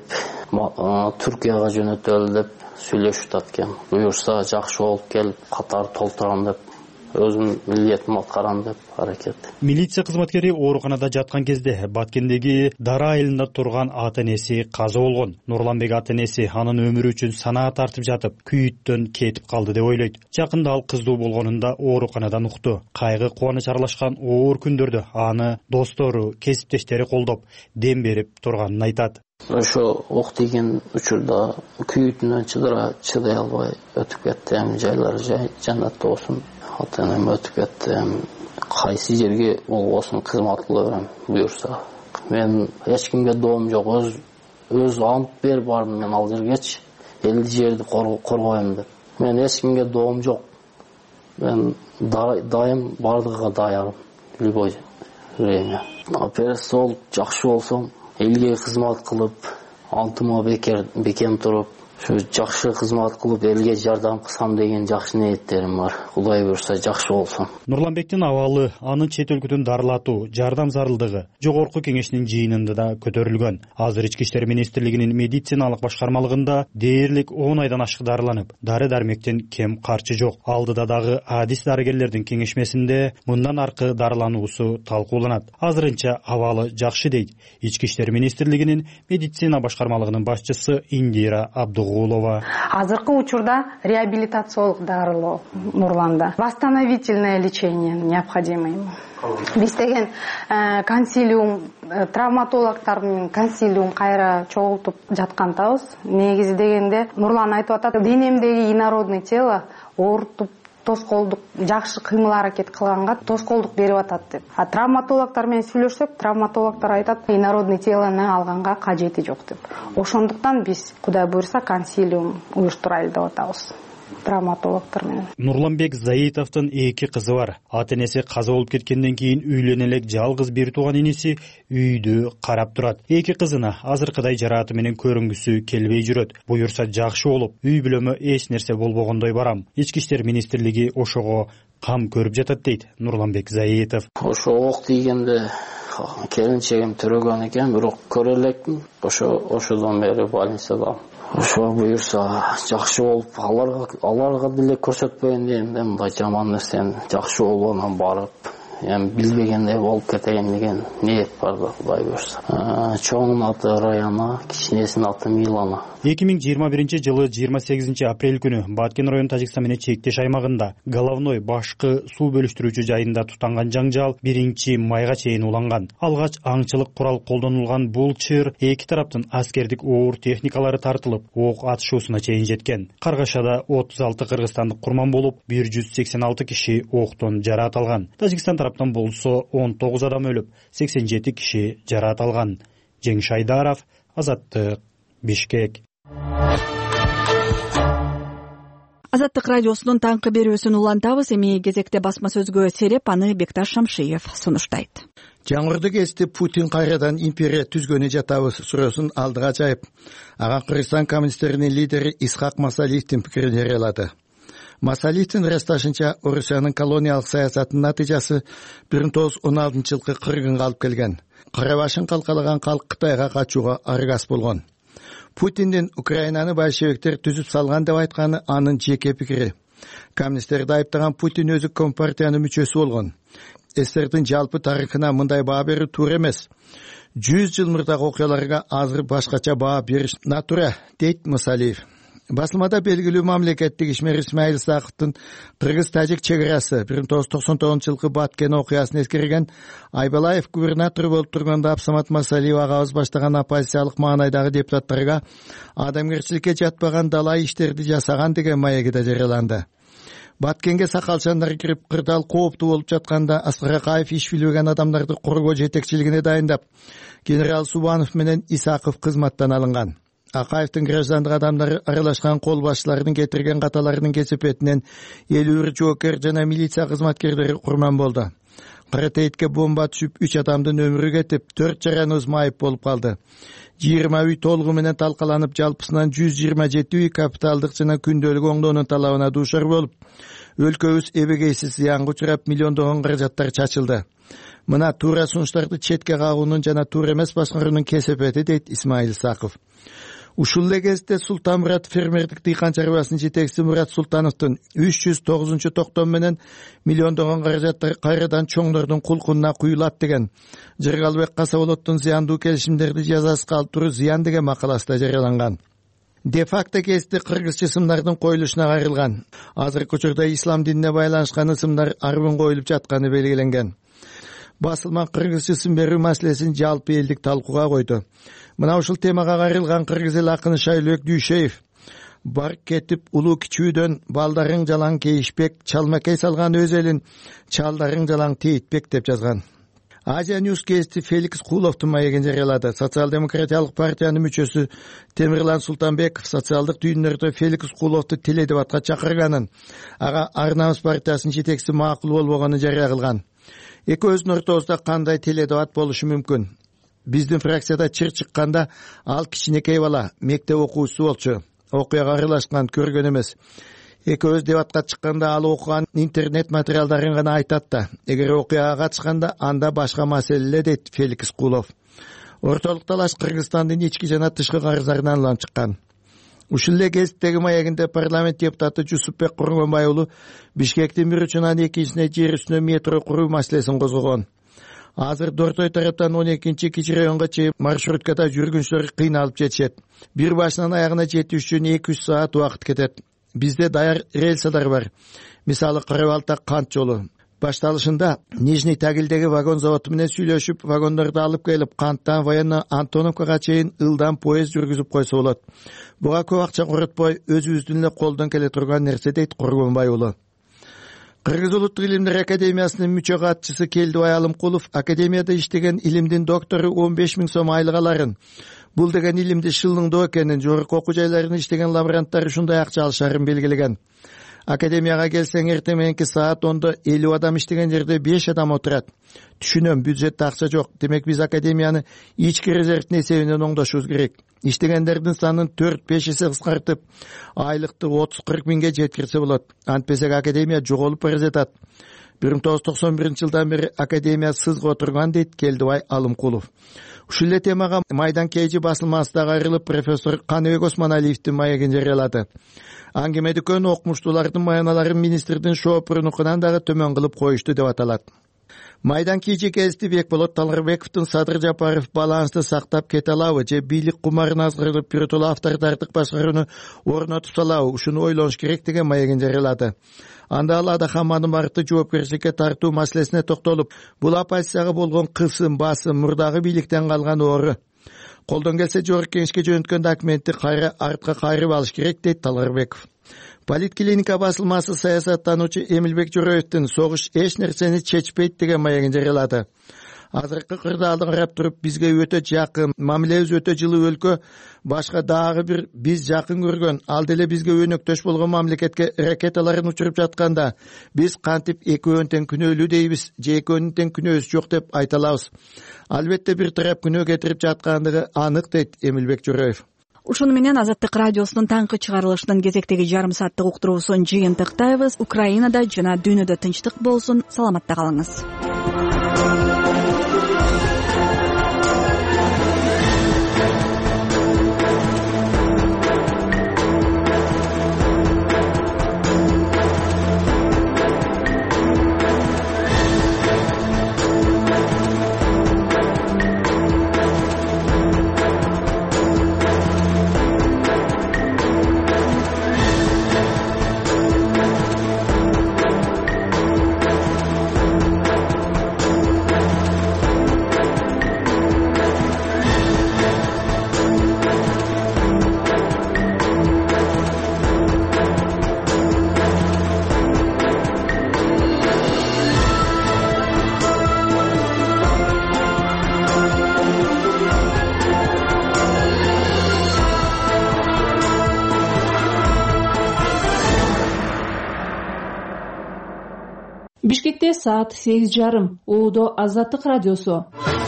Түркияга жөнөтөлү деп сүйлөшүп аткан. Буюрса жакшы болуп келип, катар толтурам деп, өзүм милдетимди аткарам деп аракет. Милиция кызматкери ооруканада жаткан кезде Баткендеги Дара айылында турган ата-энеси каза болгон. Нурланбек ата-энеси анын өмүрү үчүн санаа тартып жатып, күйүттөн кетип калды деп ойлойт. Жакында ал кыздуу болгонунда ооруканадан укту. Кайгы кубаныч аралашкан оор күндөрдө аны достору, кесиптештери колдоп, дем берип турганын айтат. Ошо ок тийген учурда күйүтүнөн чыдай албай өтүп кетти. Жайлары жаннатта болсун. Ата-энем өтүп кетти. Кайсы жерге болбосун кызмат кыла берем буюрса. Мен эч кимге доом жок. Өз ант берип бардым мен ал жергечи. Элди жерди коргоем деп. Мен эч кимге доом жок. Мен дайым бардыгыга даярмын. Любой время. Операция болуп жакшы болсом, элге кызмат кылып, алтыма бекем туруп, шу жакшы кызмат кылып элге жардам кылсам деген жакшы ниеттерим бар. Кудай буюрса жакшы болсун. Нурланбектин абалы аны чет өлкөдөн дарылатуу, жардам зарылдыгы жогорку кеңештин жыйынында да көтөрүлгөн. Азыр Ички иштер министрлигинин медициналык башкармалыгында дээрлик 10 айдан ашык дарыланып, дары-дармектен кем карчы жок. Алдыда дагы адис дарыгерлердин кеңешмесинде мындан аркы дарылануусу талкууланат. Азырынча абалы жакшы дейт Ички иштер министрлигинин медицина башкармалыгынын башчысы Индира Абдугулова. Азыркы учурда реабилитациялык дарылоо Нурланда. Восстановительное лечение необходимо ему. Биз деген консилиум, травматологдордун консилиум кайра чогултуп жаткантабыз. Негизи дегенде Нурлан айтып атат, денемдеги инородный тело оорутуп, тоскоолдук жакшы кыймыл аракет кылганга тоскоолдук берип атат деп. Травматологдор менен сүйлөшсөк, травматологдор айтат, инородный телону алганга кажети жок деп. Ошондуктан биз Кудай буйрса консилиум уюштурайлы деп атабыз. Травматологдор менен. Нурланбек Заитовдун 2 кызы бар. Ата-энеси каза болуп кеткенден кийин үйлөнө элек жалгыз бир тууган иниси үйдү карап турат. 2 кызына азыркыдай жарааты менен көрүнгүсү келбей жүрөт. Буюрса жакшы болуп, үй бүлөмө эч нерсе болбогондой барам. Ички иштер министрлиги ошого кам көрүп жатат дейт Нурланбек Заитов. Ошо ок тийгенде келинчегим төрөгөн экен, бирок көрө электим. Ошодон бери больницада. Ошо буюрса жакшы болуп, аларга деле көрсөтпөйүн дейм да, мындай жаман нерсени жакшы болгонун барып, билбегендей болуп кетейин деген ниет бар да, Кудай буюрса. Чоңунун аты Раяна, кичинесинин аты Милана. 2021 жылы 28 апрель күнү Баткен району Тажикстан менен чектеш аймагында Головной башкы суу бөлүштүрүүчү жайында тутанган жаңжал 1-майга чейин уланган. Алгач аңчылык курал колдонулган бул чыр эки тараптын аскердик оор техникалары тартылып, ок атышуусуна чейин жеткен. Каргашада 36 кыргызстандык курман болуп, 186 киши октон жараат алган. Тажикстан тараптан болсо 19 адам өлүп, 87 киши жараат алган. Жеңиш Айдаров, Азаттык, Бишкек. Азаттык радиосунун таңкы берүүсүн улантабыз. Эми кезекте басма сөзгө сереп аны Бекташ Шамшиев сунуштайт. Жаңырды кезде Путин кайрадан империя түзгөнү жатабыз суроосун алдыга жайып, ага Кыргызстан коммунисттеринин лидери Исхак Масалиевдин пикирин жарыялады. Масалиевдин ырасташынча, Орусиянын колониялык саясатынын натыйжасы 1916-жылкы кыргынга алып келген. Кара башын калкалаган калк Кытайга качууга аргас болгон. Путиндин Украинаны большевиктер түзүп салган деп айтканы анын жеке пикири. Коммунисттерди айыптаган Путин өзү Компартиянын мүчөсү болгон. СССРдин жалпы тарыхына мындай баа берүү туура эмес. 100 жыл мурдагы окуяларга азыр башкача баа бериш натура, дейт Масалиев. Басылмада белгилүү мамлекеттик ишмер Исмаил Исаковдун кыргыз-тажик чек арасы 1999-жылкы Баткен окуясын эскерген Айбалаев губернатор болуп турганда Абсамат Масалиев агабыз баштаган оппозициялык маанайдагы депутаттарга адамгерчиликке жатпаган далай иштерди жасаган деген маеги да жарыяланды. Баткенге сакалчандар кирип кырдаал кооптуу болуп жатканда Аскар Акаев иш билбеген адамдарды коргоо жетекчилигине дайындап, генерал Субанов менен Исаков кызматтан алынган. Акаевдин граждандык адамдары аралашкан кол башчылардын кетирген каталарынын кесепетинен 50 жоокер жана милиция кызматкерлери курман болду. Каратейтке бомба түшүп 3 адамдын өмүрү кетип, 4 жараныбыз майып болуп калды. 20 үй толугу менен талкаланып, жалпысынан 127 үй капиталдык жана күндөлүк оңдоонун талабына дуушар болуп, өлкөбүз эбегейсиз зыянга учурап, миллиондогон каражаттар чачылды. Мына туура сунуштарды четке кагуунун жана туура эмес башкаруунун кесепети, дейт Исмаил Исаков. Ушул эле кезде Султан Мурат фермердик дыйкан чарбасынын жетекчиси Мурат Султановдун 309 токтом менен миллиондогон каражаттар кайрадан чоңдордун кулкунуна куюлат деген, Жыргалбек Касаболоттун зыяндуу келишимдерди жазасыз калтыруу зыян деген макаласында жарыяланган. Де-факто кести кыргызча ысымдардын коюлушуна кайрылган. Азыркы учурда ислам динине байланышкан ысымдар арбын коюлуп жатканы белгиленген. Басылма кыргызча ысым берүү маселесин жалпы элдик талкууга койду. Мына ушул темага кайрылган кыргыз эл акыны Шайлоок Дүйшеев бар кетип улуу кичүүдөн балдарың жалаң кейишпек, чалмакей салган өз элин чалдарың жалаң тейтпек деп жазган. Азия Ньюс кести Феликс Куловдун маегин жарыялады. Социал-демократиялык партиянын мүчөсү Темирлан Султанбеков социалдык түйүндөрдө Феликс Куловду теледебатка чакырганын, ага Ар Намыс партиясынын жетекчиси макул болбогонун жарыя кылган. Экөөбүздүн ортобузда кандай теледебат болушу мүмкүн? Биздин фракцияда чыр чыкканда ал кичинекей бала, мектеп окуучусу болчу. Окуяга аралашкан, көргөн эмес. Экөөбүз дебатка чыкканда ал окуган интернет материалдарын гана айтат да. Эгер окуяга катышканда анда башка маселе, дейт Феликс Кулов. Ортолук талаш Кыргызстандын ички жана тышкы карыздарынан улам чыккан. Ушул эле кездеги маегинде парламент депутаты Жусупбек Курманбай уулу Бишкектин бир учунан экинчисине жер үстүнө метро куруу маселесин козгогон. Азыр Дортой тараптан 12-чи кичи районго чейин маршруткада жүргүнчүлөр кыйналып жетишет. Бир башынан аягына жетиш үчүн 200 саат убакыт кетет. Бизде даяр рельсалар бар. Мисалы Карабалта кант жолу. Башталышында Нижний Тагилдеги вагон заводу менен сүйлөшүп, вагондорду алып келип, канттан Военно Антоновкага чейин ылдам поезд жүргүзүп койсо болот. Буга көп акча коротпой, өзүбүздүн эле колдон келе турган нерсе, дейт Курманбай уулу. Кыргыз улуттук илимдер академиясынын мүчө катчысы Келдибай Алымкулов академияда иштеген илимдин доктору 15 000 сом айлык аларын. Бул деген илимди шылыңдоо экенин, жогорку окуу жайларында иштеген лаборанттар ушундай акча алышарын белгилеген. Академияга келсең эртең мененки саат 10-да 50 адам иштеген жерде 5 адам отурат. Түшүнөм, бюджетте акча жок. Демек биз академияны ички резервдин эсебинен оңдошубуз керек. Иштегендердин санын 4-5 эсе кыскартып, айлыкты 30-40 миңге жеткирсе болот. Антпесек академия жоголуп бара жатат. 1991-жылдан бери академия сызга отурган, дейт Келдибай Алымкулов. Ушул эле темага Майдан Кейжи басылмасында кайрылып профессор Каныбек Осмоналиевдин маегин жарыялады. Аңгеме дүкөн окумуштуулардын маяналарын министрдин шоопурунукунан дагы төмөн кылып коюшту деп аталат. Майдан Кейжи кезди Бекболот Талгырбековдун Садыр Жапаров балансты сактап кете алабы же бийлик кумарын азгырып биротоло авторитардык башкарууну орнотуп салабы, ушуну ойлонуш керек деген маегин жарыялады. Анда ал Адахаманын барытты жоопкерчиликке тартуу маселесине токтолуп, бул оппозицияга болгон кысым, басым мурдагы бийликтен калган оору. Колдон келсе жогорку кеңешке жөнөткөн документти кайра артка кайрып алыш керек, дейт Талгырбеков. Политклиника басылмасы саясаттануучу Эмилбек Жөрөевдин согуш эч нерсени чечпейт деген маегин жарыялады. Азыркы кырдаалды карап туруп, бизге өтө жакын, мамилебиз өтө жылуу өлкө, башка дагы бир биз жакын көргөн, ал деле бизге өнөктөш болгон мамлекетке ракеталарын учуруп жатканда, биз кантип экөөнүн тең күнөөлүү дейбиз, же экөөнүн тең күнөөсү жок деп айта алабыз. Албетте бир тарап күнөө кетирип жаткандыгы анык, дейт Эмилбек Жөрөев. Ушуну менен Азаттык радиосунун таңкы чыгарылышынын кезектеги жарым сааттык уктуруусун жыйынтыктайбыз. Украинада жана дүйнөдө тынчтык болсун. Саламатта калыңыз. кечте саат 8:30. ООД Азаттык радиосу.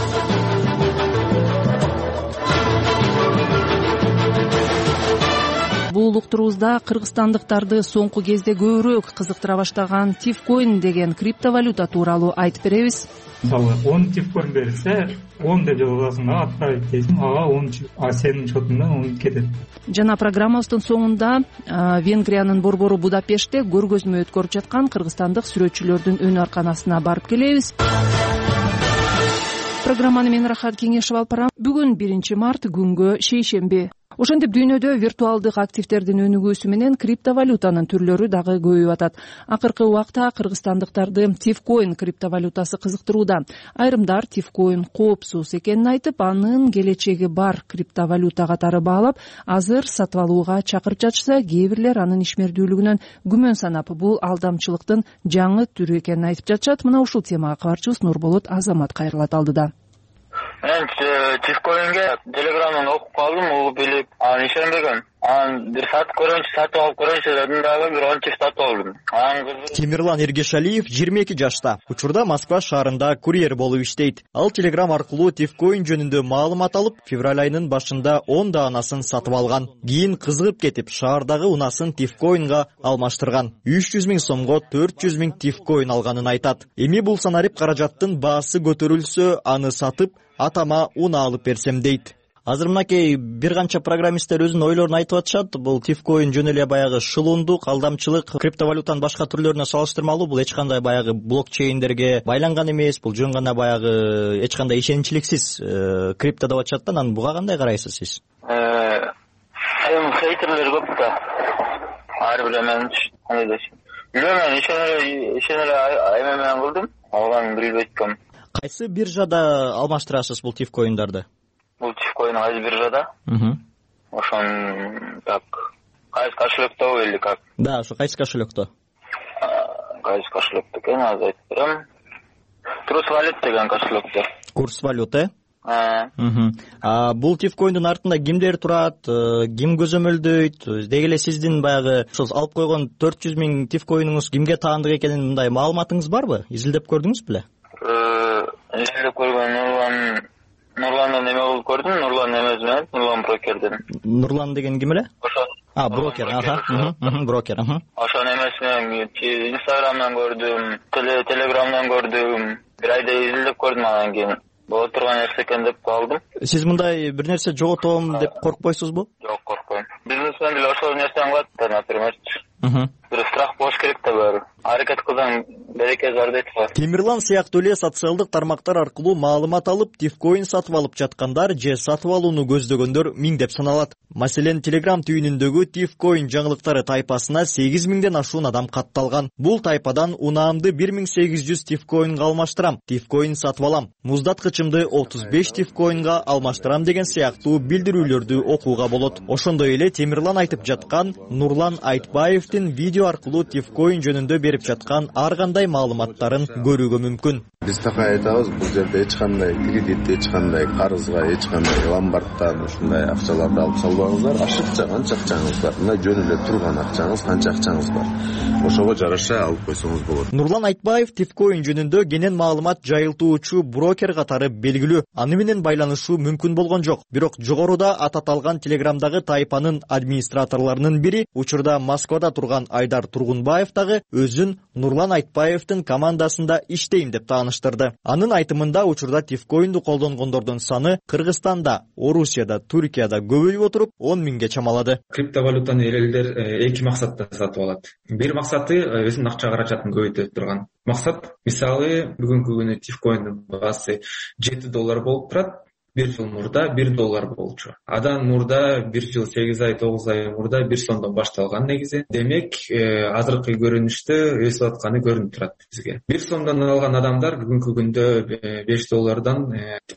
Бул уктуруубузда кыргызстандыктарды соңку кезде көбүрөөк кызыктыра баштаган Tifcoin деген криптовалюта тууралуу айтып беребиз. Мисалы 10 Tifcoin берилсе, 10 деп жазасың, отправить дейсиң, ага 10 сенин счетуңда 10 кетет. Жана программабыздын соңунда Венгриянын борбору Будапештте көргөзмө өткөрүп жаткан кыргызстандык сүрөтчүлөрдүн өнөр-арканасына барып келебиз. Программаны мен Рахат Кеңешев алып барам. Бүгүн 1 март күнгө шейшемби. Ошентип дүйнөдө виртуалдык активдердин өнүгүүсү менен криптовалютанын түрлөрү дагы көбөйүп атат. Акыркы убакта кыргызстандыктарды Tifcoin криптовалютасы кызыктырууда. Айрымдар Tifcoin коопсуз экенин айтып, анын келечеги бар криптовалюта катары баалап, азыр сатып алууга чакырып жатышса, кээ бирлер анын ишмердүүлүгүнөн күмөн санап, бул алдамчылыктын жаңы түрү экенин айтып жатышат. Мына ушул темага кабарчыбыз Нурболот Азамат кайрылат алдыда. Мен Tifcoin'ге Telegram'dan окуп калдым, угуп билип, аны ишенбеген. Анан бир сатып алып көрөйүнчү дедим дагы, бир 10 сатып алдым. Темирлан Эргешалиев 22 жашта. Учурда Москва шаарында курьер болуп иштейт. Ал Telegram аркылуу Tifcoin жөнүндө маалымат алып, февраль айынын башында 10 данасын сатып алган. Кийин кызыгып кетип, шаардагы унасын Tifcoin'га алмаштырган. 300 000 сомго 400 000 Tifcoin алганын айтат. Эми бул санарип каражаттын баасы көтөрүлсө, аны сатып атама уна алып берсем дейт. Азыр мынакей бир канча программисттер өзүнүн ойлорун айтып атышат. Бул Tifcoin жөн эле баягы шылуундук, алдамчылык, криптовалютанын башка түрлөрүнө салыштырмалуу бул эч кандай баягы блокчейндерге байланган эмес, бул жөн гана баягы эч кандай ишеничиликсиз крипто деп атышат да. Анан буга кандай карайсыз сиз? Эми хейтерлер көп да. Ар бир эмени кандай десем. Мен ишенеле аймен кылдым, алганын билбейт экенмин. Кайсы биржада алмаштырасыз бул Tifcoin'дарды? Бул Tifcoin кайсы биржада? Ошон так кайсы кошелекто или как? Да, ошо кайсы кошелекто? Кайсы кошелекто экен, азыр айтып берем. Курс валют деген кошелекто. Курс валюты? Бул Tifcoin'дун артында кимдер турат, ким көзөмөлдөйт? Деги эле сиздин баягы ошол алып койгон 400 000 Tifcoin'уңуз кимге таандык экенин мындай маалыматыңыз барбы? Изилдеп көрдүңүз беле? Изилдеп көргөн Нурландан эме болуп көрдүм, Нурлан эмес менен, Нурлан брокерден. Нурлан деген ким эле? Брокер, брокер. Ошон эмес менен Инстаграмдан көрдүм, Телеграмдан көрдүм, бир айда изилдеп көрдүм, анан кийин боло турган нерсе экен деп калдым. Сиз мындай бир нерсе жоготом деп коркпойсузбу? Жок, коркпойм. Бизнесмен деле ошол нерсени кылат да, например. Бир страх болуш керек да баары. Аракет кылсаң береке бар дейт го. Темирлан сыяктуу эле социалдык тармактар аркылуу маалымат алып, Tifcoin сатып алып жаткандар же сатып алууну көздөгөндөр миңдеп саналат. Маселен, Telegram түйүнүндөгү Tifcoin жаңылыктары тайпасына 8000ден ашуун адам катталган. Бул тайпадан унаамды 1800 Tifcoin'га алмаштырам, Tifcoin сатып алам, муздаткычымды 35 Tifcoin'га алмаштырам деген сыяктуу билдирүүлөрдү окууга болот. Ошондой эле Темирлан айтып жаткан Нурлан Айтбаевдин видео аркылуу Tifcoin жөнүндө берип жаткан ар кандай маалыматтарын көрүүгө мүмкүн. Биз так айтабыз, бул жерде эч кандай кредит, эч кандай карызга, эч кандай ломбардтан ушундай акчаларды алып салбаңыздар. Ашыкча канча акчаңыз бар, мына жөн эле турган акчаңыз канча акчаңыз бар. Ошого жараша алып койсоңуз болот. Нурлан Айтбаев Tifcoin жөнүндө кенен маалымат жайылтуучу брокер катары белгилүү. Аны менен байланышуу мүмкүн болгон жок. Бирок жогоруда ататалган Телеграмдагы тайпанын администраторлорунун бири учурда Москвада турган Айдар Тургунбаев дагы өзүн Нурлан Айтбаевдин командасында иштейм деп тааныштырды. Анын айтымында учурда Tifcoin'ду колдонгондордун саны Кыргызстанда, Орусияда, Түркияда көбөйүп отуруп 10 000ге чамалады. Криптовалютаны элдер эки максатта сатып алат. Бир максаты өзүнүн акча каражатын көбөйтө турган максат. Мисалы, бүгүнкү күнү Tifcoin'дун баасы $7 болуп турат. Bir yıl murda $1 болчу. Адан мурда 1 жыл 8 ай 9 ай мурда 1 сомдон башталган негизи. Демек, азыркы көрүнүштө өсүп атканы көрүнүп турат бизге. 1 сомдон алган адамдар бүгүнкү күндө $5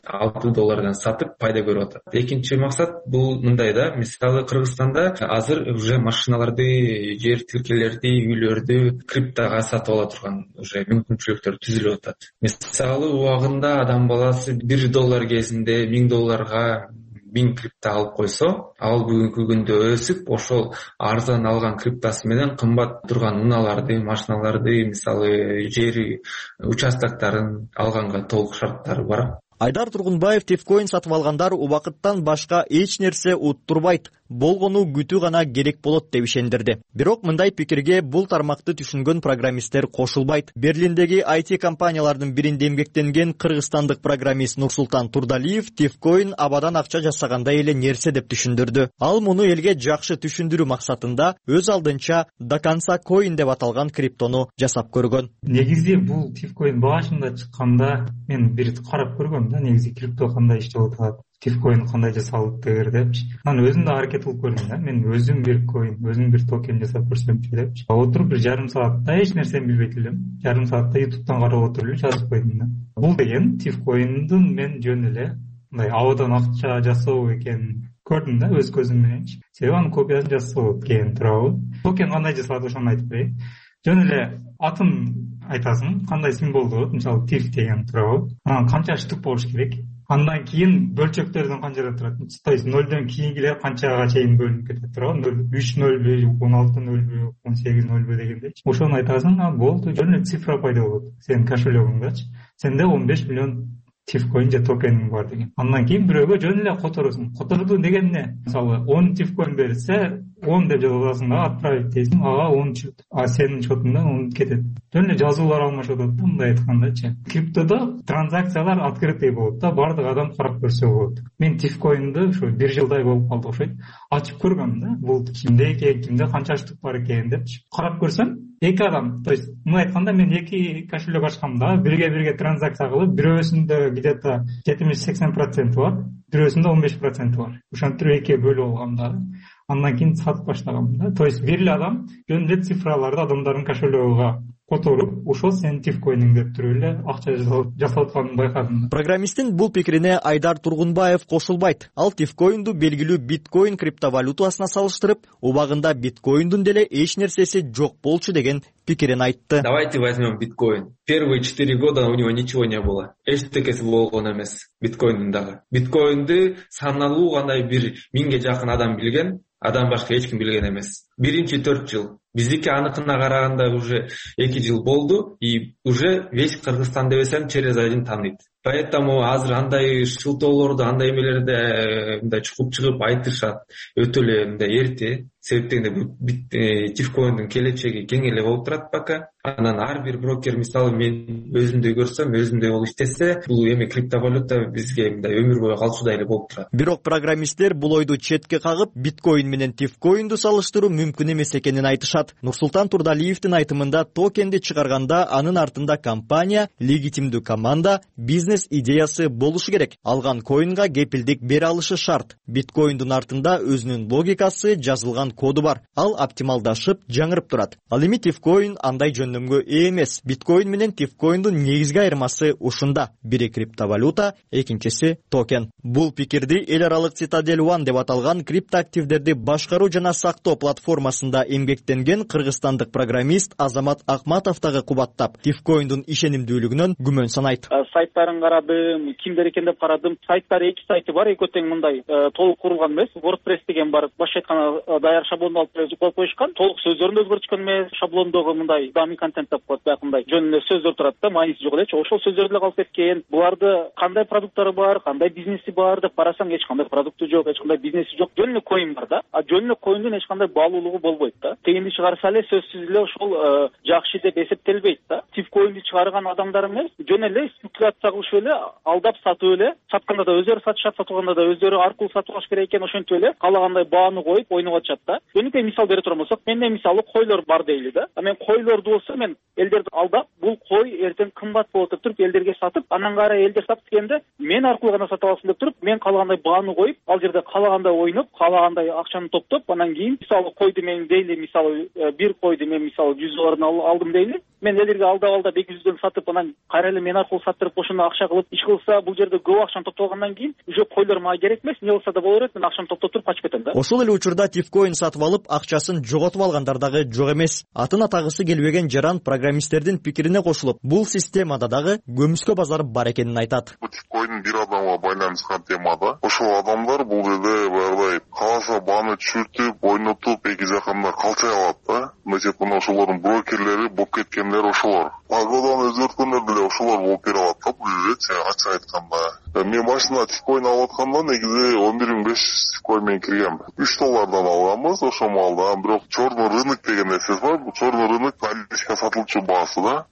$6 сатып пайда көрүп атат. Экинчи максат бул мындай да, мисалы Кыргызстанда азыр уже машиналарды, жер тилкелерди, үйлөрдү криптога сатып ала турган уже мүмкүнчүлүктөр түзүлүп атат. Мисалы убагында адам баласы $1 кезинде $1000 1000 крипто алып койсо, ал бүгүнкү күндө өсүп, ошол арзан алган криптосы менен кымбат турган унааларды, машиналарды, мисалы жер участоктарын алганга толук шарттары бар. Айдар Тургунбаев Tifcoin сатып алгандар убакыттан башка эч нерсе уттурбайт, болгону күтүү гана керек болот деп ишендирди. Бирок мындай пикирге бул тармакты түшүнгөн программисттер кошулбайт. Берлиндеги IT компаниялардын биринде эмгектенген кыргызстандык программист Нурсултан Турдалиев Tifcoin абадан акча жасагандай эле нерсе деп түшүндүрдү. Ал муну элге жакшы түшүндүрүү максатында өз алдынча до конца coin деп аталган криптону жасап көргөн. Негизи бул Tifcoin башында чыкканда мен бир карап көргөм да, негизи крипто кандай иштеп атат, Tifcoin кандай жасалат депчи. Анан өзүм да аракет кылып көрдүм да. Мен өзүм бир coin, өзүм бир токен жасап көрсөмчү депчи. Отуруп бир жарым саатта эч нерсени билбейт элем. Жарым саатта YouTube'дан карап отуруп эле жазып койдум да. Бул деген Tifcoin'дун мен жөн эле мындай абадан акча жасоо экенин көрдүм да өз көзүм мененчи. Себеби анын копиясын жасаса болот экен туурабы. Токен кандай жасалат ошону айтып берейин. Жөн эле атын айтасың, кандай символду болот, мисалы TIF деген туурабы. Анан канча штук болуш керек. Андан кийин бөлчөктөрдөн канчадан турат? То есть 0дон кийингилер канчага чейин бөлүнүп кетет туурабы? 3 0, 16 0, 18 0 дегендейчи. Ошону айтасың, болду, жөн эле цифра пайда болот. Сенин кошелегиңдачы. Сенде 15 миллион Tifcoin же токениң бар деген. Андан кийин бирөөгө жөн эле которосуң. Которду деген эмне? Мисалы 10 Tifcoin берсе, 10 деп жазасың да, отправить дейсиң, ага 10 чет. А сенин счетуңдан 10 кетет. Жөн эле жазуулар алмашып атат да, мындай айткандачы. Криптодо транзакциялар открытый болот да, бардык адам карап көрсө болот. Мен Tifcoin'ды ушу 1 жылдай болуп калды окшойт. Ачып көргөм да, бул кимде экен, кимде канча штук бар экен депчи. Карап көрсөм, эки адам, то есть мына айтканда мен эки кошелек ачкамда, бирге транзакция кылып, бирөөсүндө где-то 70-80% бар, бирөөсүндө 15% бар. Ошентип экиге бөлүп алгам да. Андан кийин сатып баштагам да. То есть бир эле адам жөн эле цифраларды адамдардын кошелегига которуп, ошол сенин Tifcoin'иң деп туруп эле акча жасап атканын байкадым. Программисттин бул пикирине Айдар Тургунбаев кошулбайт. Ал Tifcoin'ду белгилүү биткоин криптовалютасына салыштырып, убагында биткоиндун деле эч нерсеси жок болчу деген пикирин айтты. Давайте возьмем биткоин. Первые 4 года у него ничего не было. Эчтекеси болгон эмес биткоиндун дагы. Биткоинди саналуу гана бир 1000ге жакын адам билген, адам башка эч ким билген эмес. Биринчи 4 жыл. Биздики аныкына караганда уже 2 жыл болду и уже весь Кыргызстан дебесем через один тааныйт. Поэтому азыр андай шылтоолорду, андай эмелерди мындай чукуп чыгып айтышат өтө эле мындай эрте. Себептен Tifcoin'дун келечеги кең эле болуп турат пока. Анан ар бир брокер, мисалы мен өзүмдөй көрсөм, өзүмдөй болуп иштесе, бул эми криптовалюта бизге мындай өмүр бою калчудай эле болуп турат. Бирок программисттер бул ойду четке кагып, биткоин менен Tifcoin'ду салыштыруу мүмкүн эмес экенин айтышат. Нурсултан Турдалиевдин айтымында токенди чыгарганда анын артында компания, легитимдүү команда, бизнес идеясы болушу керек. Алган коинга кепилдик бере алышы шарт. Биткоиндун артында өзүнүн логикасы, жазылган коду бар. Ал оптималдашып, жаңырып турат. Ал эми Tifcoin андай жөндөмгө ээ эмес. Биткоин менен Tifcoin'дун негизги айырмасы ушунда. Бири криптовалюта, экинчиси токен. Бул пикирди эл аралык Citadel One деп аталган криптоактивдерди башкаруу жана сактоо платформасында эмгектенген кыргызстандык программист Азамат Акматов дагы кубаттап, Tifcoin'дун ишенимдүүлүгүнөн күмөн санайт. Сайттарын карадым, кимдер экен деп карадым. Сайттары 2 сайты бар, экөө тең мындай толук курулган эмес. WordPress деген бар, башка айтканда даяр шаблонду алып коюп койушкан. Толук сөздөрүн өзгөртүшкөн эмес, шаблондогу мындай дами контент деп коет, баягындай жөн эле сөздөр турат да, мааниси жок элечи. Ошол сөздөрдү эле калып кеткен. Буларды кандай продукттары бар, кандай бизнеси бар деп карасаң, эч кандай продукту жок, эч кандай бизнеси жок. Жөн эле коин бар да. А жөн эле коиндун эч кандай баалуулугу болбойт да. Тегинди чыгарса эле сөзсүз эле ошол жакшы деп эсептелбейт да. Tifcoin'ди чыгарган адамдар эмес, жөн эле спекуляция кылышып эле, алдап сатып эле, сатканда да өздөрү сатышат, сатылганда да өздөрү аркылуу сатып алыш керек экен, ошентип эле каалагандай бааны коюп ойноп атышат да. Өнүкөй мисал бере турган болсок, менде мисалы койлор бар дейли да. Мен койлорду болсо мен элдерди алдап, бул кой эртең кымбат болот деп туруп элдерге сатып, анан кара элдер сатып дегенде мен аркылуу гана сатып алсын деп туруп, мен каалагандай бааны коюп, ал жерде каалагандай ойноп, каалагандай акчаны топтоп, анан кийин мисалы койду мен дейли, мисалы бир койду мен мисалы 100 доллардан алдым дейли. Мен элдерге алдап 200дөн сатып, анан кайра эле мен аркылуу саттырып, ошондо акча кылып иш кылса, бул жерде көп акчаны топтоп алгандан кийин уже койлор мага керек эмес, эмне болсо да боло берет, мен акчаны топтоп туруп качып кетем да. Ошол эле учурда Tifcoin сатып алып, акчасын жоготуп алгандар дагы жок эмес. Атын атагысы келбеген жаран программисттердин пикирине кошулуп, бул системада дагы көмүскө базар бар экенин айтат. Биткойн бир адамга байланышкан темада. Ошол адамдар бул жерде баягыдай кааласа бааны түшүртүп, ойнотуп, эки жакында калчай алат да. Мынча ошолордун брокерлери болуп кеткендер ошолор. Погоданы өзгөрткөндөр деле ошолор болуп бере алат да бул жерде, ачык айтканда. Мен башында тифкойн алып атканда негизи 11500 тифкойн менен киргем. $3 алганбыз ошол маалда. Бирок чорный рынок деген нерсе бар. Бул чорный рынок политика сатылчу баасы да.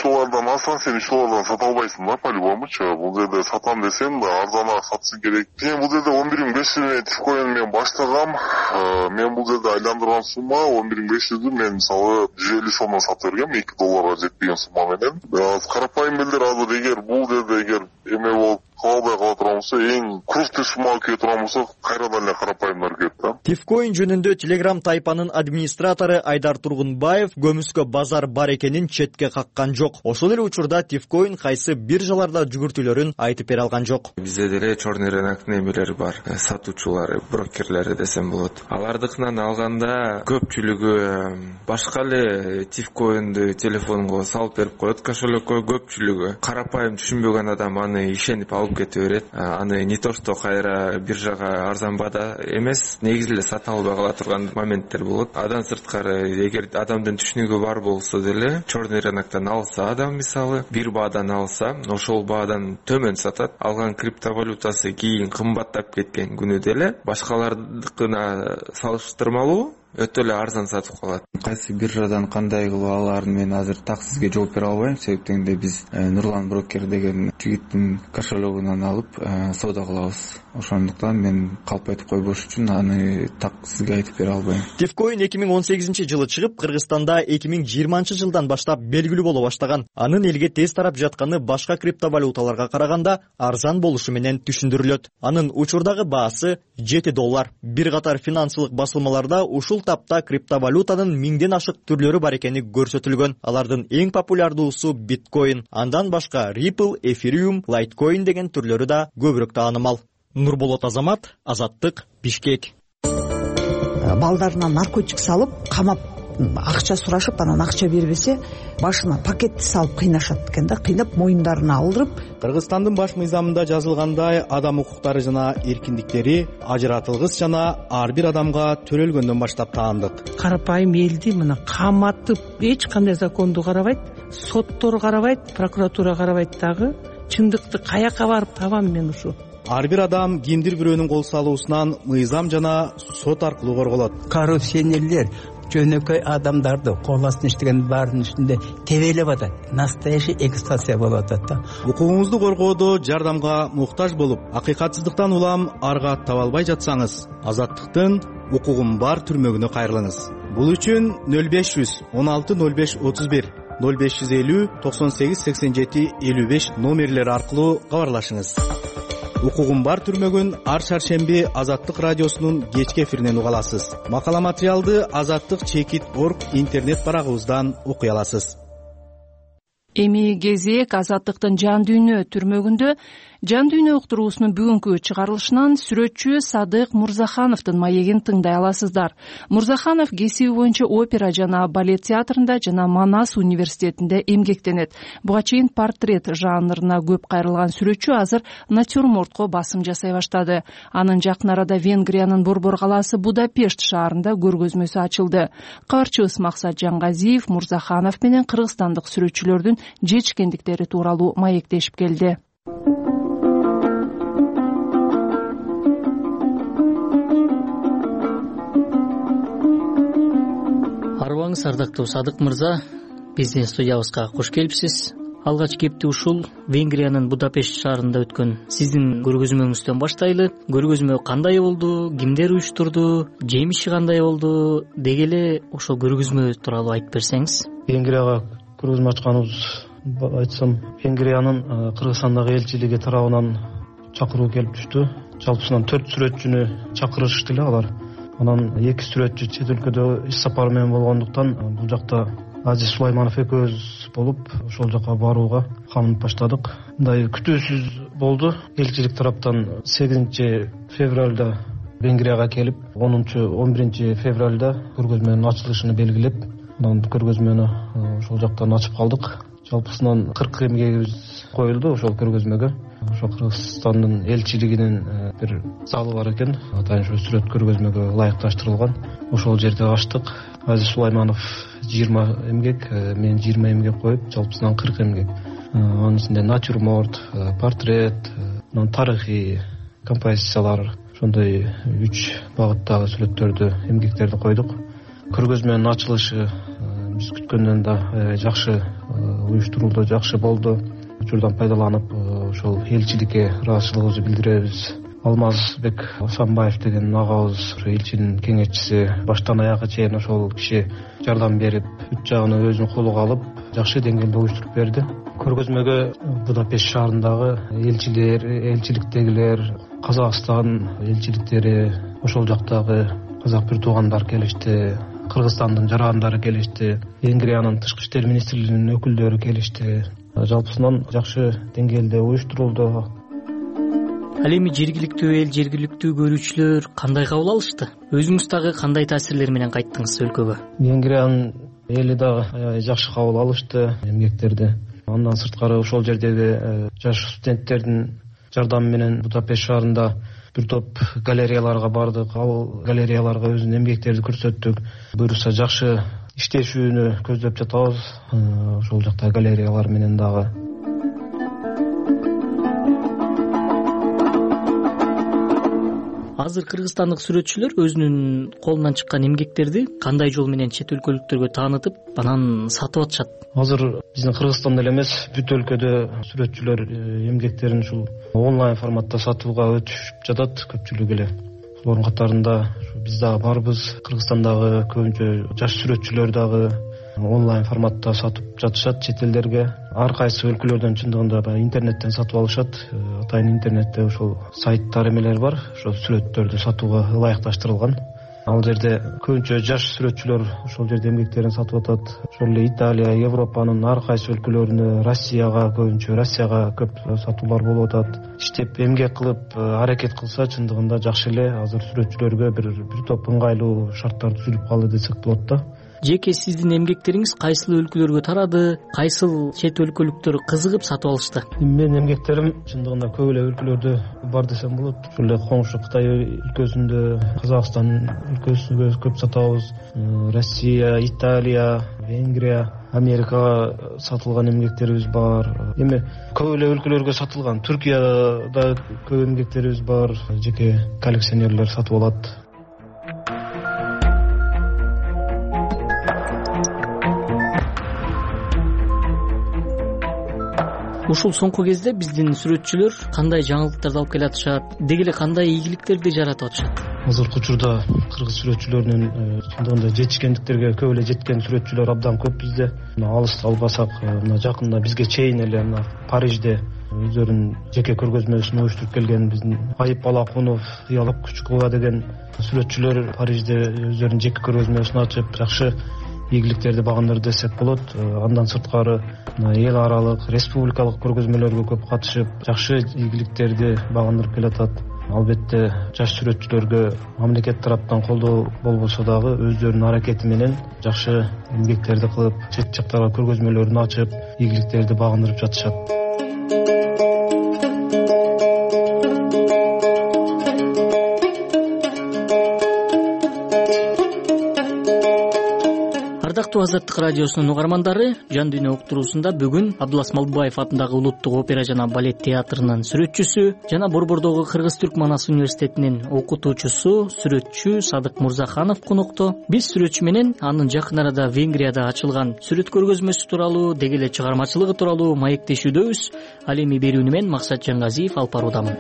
$3 алсаң, сен $3 сата албайсың да, по-любомучу. Бул жерде сатам десең да арзанаак сатышың керек. Мен бул жерде 11500 менен тифкойн менен баштагам. Мен бул жерде айландырган сумма 11500 мен мисалы 150 сомдон сатып бергем, $2 жетпеген сумма менен. Карапайым элдер азыр эгер бул жерде эгер эме болуп калбай кала турган болсо, эң крупный сумма кете турган болсо, кайрадан эле карапайымдар кетет да. Тифкойн жөнүндө Telegram тайпанын администратору Айдар Тургунбаев көмүскө базар бар экенин четке каккан жок. Ошол эле учурда Тифкойн кайсы биржаларда жүгүртүүлөрүн айтып бере алган жок. Бизде деле чорный рыноктун эмелери бар, сатуучулары, брокерлери десем болот. Алардыкынан алганда көпчүлүгү башка эле Тифкойнду телефонго салып берип коет, кошелекке. Көпчүлүгү карапайым түшүнбөгөн адам аны ишенип алып кете берет. Аны не то что кайра биржага арзан баада эмес, негизи эле сата албай кала турган моменттер болот. Адан сырткары эгер адамдын түшүнүгү бар болсо деле, чорный рыноктон алса адам мисалы, бир баадан алса, ошол баадан төмөн сатат. Алган криптовалютасы кийин кымбаттап кеткен күнү деле башкалардыкына салыштырмалуу өтө эле арзан сатып калат. Кайсы биржадан кандай кылып алаарын мен азыр так сизге жооп бере албайм, себептен биз Нурлан брокер деген жигиттин кошелегинен алып соода кылабыз. Ошондуктан мен калп айтып койбош үчүн аны так сизге айтып бере албайм. Тифкойн 2018-жылы чыгып, Кыргызстанда 2020-жылдан баштап белгилүү боло баштаган. Анын элге тез тарап жатканы башка криптовалюталарга караганда арзан болушу менен түшүндүрүлөт. Анын учурдагы баасы $7. Бир катар финансылык басылмаларда ушул тапта криптовалютанын 1000ден ашык түрлөрү бар экени көрсөтүлгөн. Алардын эң популярдуусу биткойн, андан башка Ripple, Ethereum, Litecoin деген түрлөрү да көбүрөөк таанымал. Нурболот Азамат, Азаттык, Бишкек. Балдарына наркотик салып, камап, акча сурашып, анан акча бербесе, башына пакетти салып кыйнашат экен да, кыйнап моюндарына алдырып. Кыргызстандын баш мыйзамында жазылгандай, адам укуктары жана эркиндиктери ажыратылгыс жана ар бир адамга төрөлгөндөн баштап таандык. Карапайым элди мына каматып, эч кандай законду карабайт, соттор карабайт, прокуратура карабайт дагы. Чындыкты каяка барып табам мен ушу? Ар бир адам кимдир бирөөнүн кол салуусунан мыйзам жана сот аркылуу корголот. Коррупционерлер жөнөкөй адамдарды кол астына иштеген баардын үстүндө тебелеп атат. Настоящий эксплуатация болуп атат да. Укугуңузду коргоодо жардамга муктаж болуп, акыйкатсыздыктан улам арга таба албай жатсаңыз, Азаттыктын укугум бар түрмөгүнө кайрылыңыз. Бул үчүн 0500 16 05 31 0550 98 87 55 номерлери аркылуу кабарлашыңыз. Укугум бар түрмөгүн ар шаршемби Азаттык радиосунун кечки эфиринен уга аласыз. Макала материалды azattik.org интернет барагыбыздан окуй аласыз. Эми кезек Азаттыктын жан дүйнө түрмөгүндө жан дүйнө уктуруусунун бүгүнкү чыгарылышынан сүрөтчү Садык Мурзахановдун маегин тыңдай аласыздар. Мурзаханов кесиби боюнча опера жана балет театрында жана Манас университетинде эмгектенет. Буга чейин портрет жанрына көп кайрылган сүрөтчү азыр натюрмортко басым жасай баштады. Анын жакын арада Венгриянын Борбор калаасы Будапешт шаарында көргөзмөсү ачылды. Кабарчыбыз Максат Жаңгазиев Мурзаханов менен кыргызстандык сүрөтчүлөрдүн жетишкендиктери тууралуу маектешип келди. Арыбаңыз ардактуу Садык мырза, биздин студиябызга кош келипсиз. Алгач кепти ушул Венгриянын Будапешт шаарында өткөн сиздин көргөзмөңүздөн баштайлы. Көргөзмө кандай болду, кимдер уюштурду, жемиши кандай болду деги эле ошол көргөзмө тууралуу айтып берсеңиз. Венгрияга көргөзмө ачканыбыз айтсам, Венгриянын Кыргызстандагы элчилиги тарабынан чакыруу келип түштү. Жалпысынан 4 сүрөтчүнү чакырышты эле алар. Анан 2 сүрөтчү чет өлкөдө иш сапары менен болгондуктан бул жакта Азиз Сулайманов экөөбүз болуп ошол жака барууга камынып баштадык. Мындай күтүүсүз болду. Элчилик тараптан 8 февралда Венгрияга келип 11 февралда көргөзмөнүн ачылышын белгилеп, анан көргөзмөнү ошол жактан ачып калдык. Жалпысынан 40 эмгегибиз коюлду ошол көргөзмөгө. Ошо Кыргызстандын элчилигинин бир залы бар экен, атайын ошо сүрөт көргөзмөгө ылайыкташтырылган. Ошол жерде ачтык. Азиз Сулайманов 20 эмгек, мен 20 эмгек коюп, жалпысынан 40 эмгек. Анын ичинде натюрморт, портрет, тарыхый композициялар, ошондой 3 багыттагы сүрөттөрдү, эмгектерди койдук. Көргөзмөнүн ачылышы биз күткөндөн да жакшы уюштурулду, жакшы болду. Учурдан пайдаланып, ошол элчиликке ыраазычылыгыбызды билдиребиз. Алмазбек Асанбаев деген агабыз, элчинин кеңешчиси, баштан аягына чейин ошол киши жардам берип, бүт жагын өзүнүн колуга алып, жакшы деңгээлде уюштуруп берди. Көргөзмөгө Будапешт шаарындагы элчиликтегилер, Казакстан элчиликтери, ошол жактагы казак бир туугандар келишти, Кыргызстандын жарандары келишти, Венгриянын тышкы иштер министрлигинин өкүлдөрү келишти. Жалпысынан жакшы деңгээлде уюштурулду. Ал эми жергиликтүү эл, жергиликтүү көрүүчүлөр кандай кабыл алышты? Өзүңүз дагы кандай таасирлер менен кайттыңыз өлкөгө? Венгриянын эли дагы жакшы кабыл алышты эмгектерди. Андан сырткары ошол жердеги жаш студенттердин жардамы менен Будапешт шаарында бир топ галереяларга бардык. Ал галереяларга өзүнүн эмгектерди көрсөттүк. Буюрса жакшы иштешүүнү көздөп жатабыз. Ошол жакта галереялар менен дагы. Азыр кыргызстандык сүрөтчүлөр өзүнүн колунан чыккан эмгектерди кандай жол менен чет өлкөлүктөргө таанытып, анан сатып атышат? Азыр биздин Кыргызстанда эле эмес, бүт өлкөдө сүрөтчүлөр эмгектерин ушул онлайн форматта сатууга өтүшүп жатат көпчүлүгү эле. Булардын катарында биз дагы барбыз. Кыргызстандагы көбүнчө жаш сүрөтчүлөр дагы онлайн форматта сатып жатышат чет элдерге. Ар кайсы өлкөлөрдөн чындыгында интернеттен сатып алышат. Атайын интернетте ошол сайттар эмелер бар, ошол сүрөттөрдү сатууга ылайыкташтырылган. Ал жерде көбүнчө жаш сүрөтчүлөр ошол жерде эмгектерин сатып атат. Ошол эле Италия, Европанын ар кайсы өлкөлөрүнө, Россияга көп сатуулар болуп атат. Иштеп эмгек кылып аракет кылса, чындыгында жакшы эле. Азыр сүрөтчүлөргө бир топ ыңгайлуу шарттар түзүлүп калды десек болот да. Жеке сиздин эмгектериңиз кайсыл өлкөлөргө тарады, кайсыл чет өлкөлүктөр кызыгып сатып алышты? Менин эмгектерим чындыгында көп эле өлкөлөрдө бар десем болот. Ошол эле коңшу Кытай өлкөсүндө, Казакстан өлкөсүндө көп сатабыз. Россия, Италия, Венгрия, Америкага сатылган эмгектерибиз бар. Эми көп эле өлкөлөргө сатылган. Түркияда көп эмгектерибиз бар. Жеке коллекционерлер сатып алат. Ушул соңку кезде биздин сүрөтчүлөр кандай жаңылыктарды алып келатышат, деги эле кандай ийгиликтерди жаратып атышат? Азыркы учурда кыргыз сүрөтчүлөрүнүн чындыгында жетишкендиктерге көп эле жеткен сүрөтчүлөр абдан көп bizde. Алыс албасак, жакында бизге чейин эле Парижде өздөрүнүн жеке көргөзмөсүн уюштуруп келген биздин Айып Балакунов, Ыялап Күчкова деген сүрөтчүлөр Парижде өздөрүнүн жеке көргөзмөсүн ачып, жакшы ийгиликтерди багындырды десек болот. Андан сырткары эл аралык, республикалык көргөзмөлөргө көп катышып, жакшы ийгиликтерди багындырып келатат. Албетте жаш сүрөтчүлөргө мамлекет тараптан колдоо болбосо дагы өздөрүнүн аракети менен жакшы эмгектерди кылып, чет жактарга көргөзмөлөрүн ачып, ийгиликтерди багындырып жатышат. Ардактуу Азаттык радиосунун угармандары, Жан дүйнө уктуруусунда бүгүн Абдылас Малбаев атындагы Улуттук опера жана балет театрынын сүрөтчүсү жана Борбордогу Кыргыз-Түрк Манас университетинин окутуучусу, сүрөтчү Садык Мурзаханов конокто. Биз сүрөтчү менен анын жакын арада Венгрияда ачылган сүрөт көргөзмөсү тууралуу, деги эле чыгармачылыгы тууралуу маектешүүдөбүз. Ал эми берүүнү мен Максат Жаңгазиев алып баруудамын.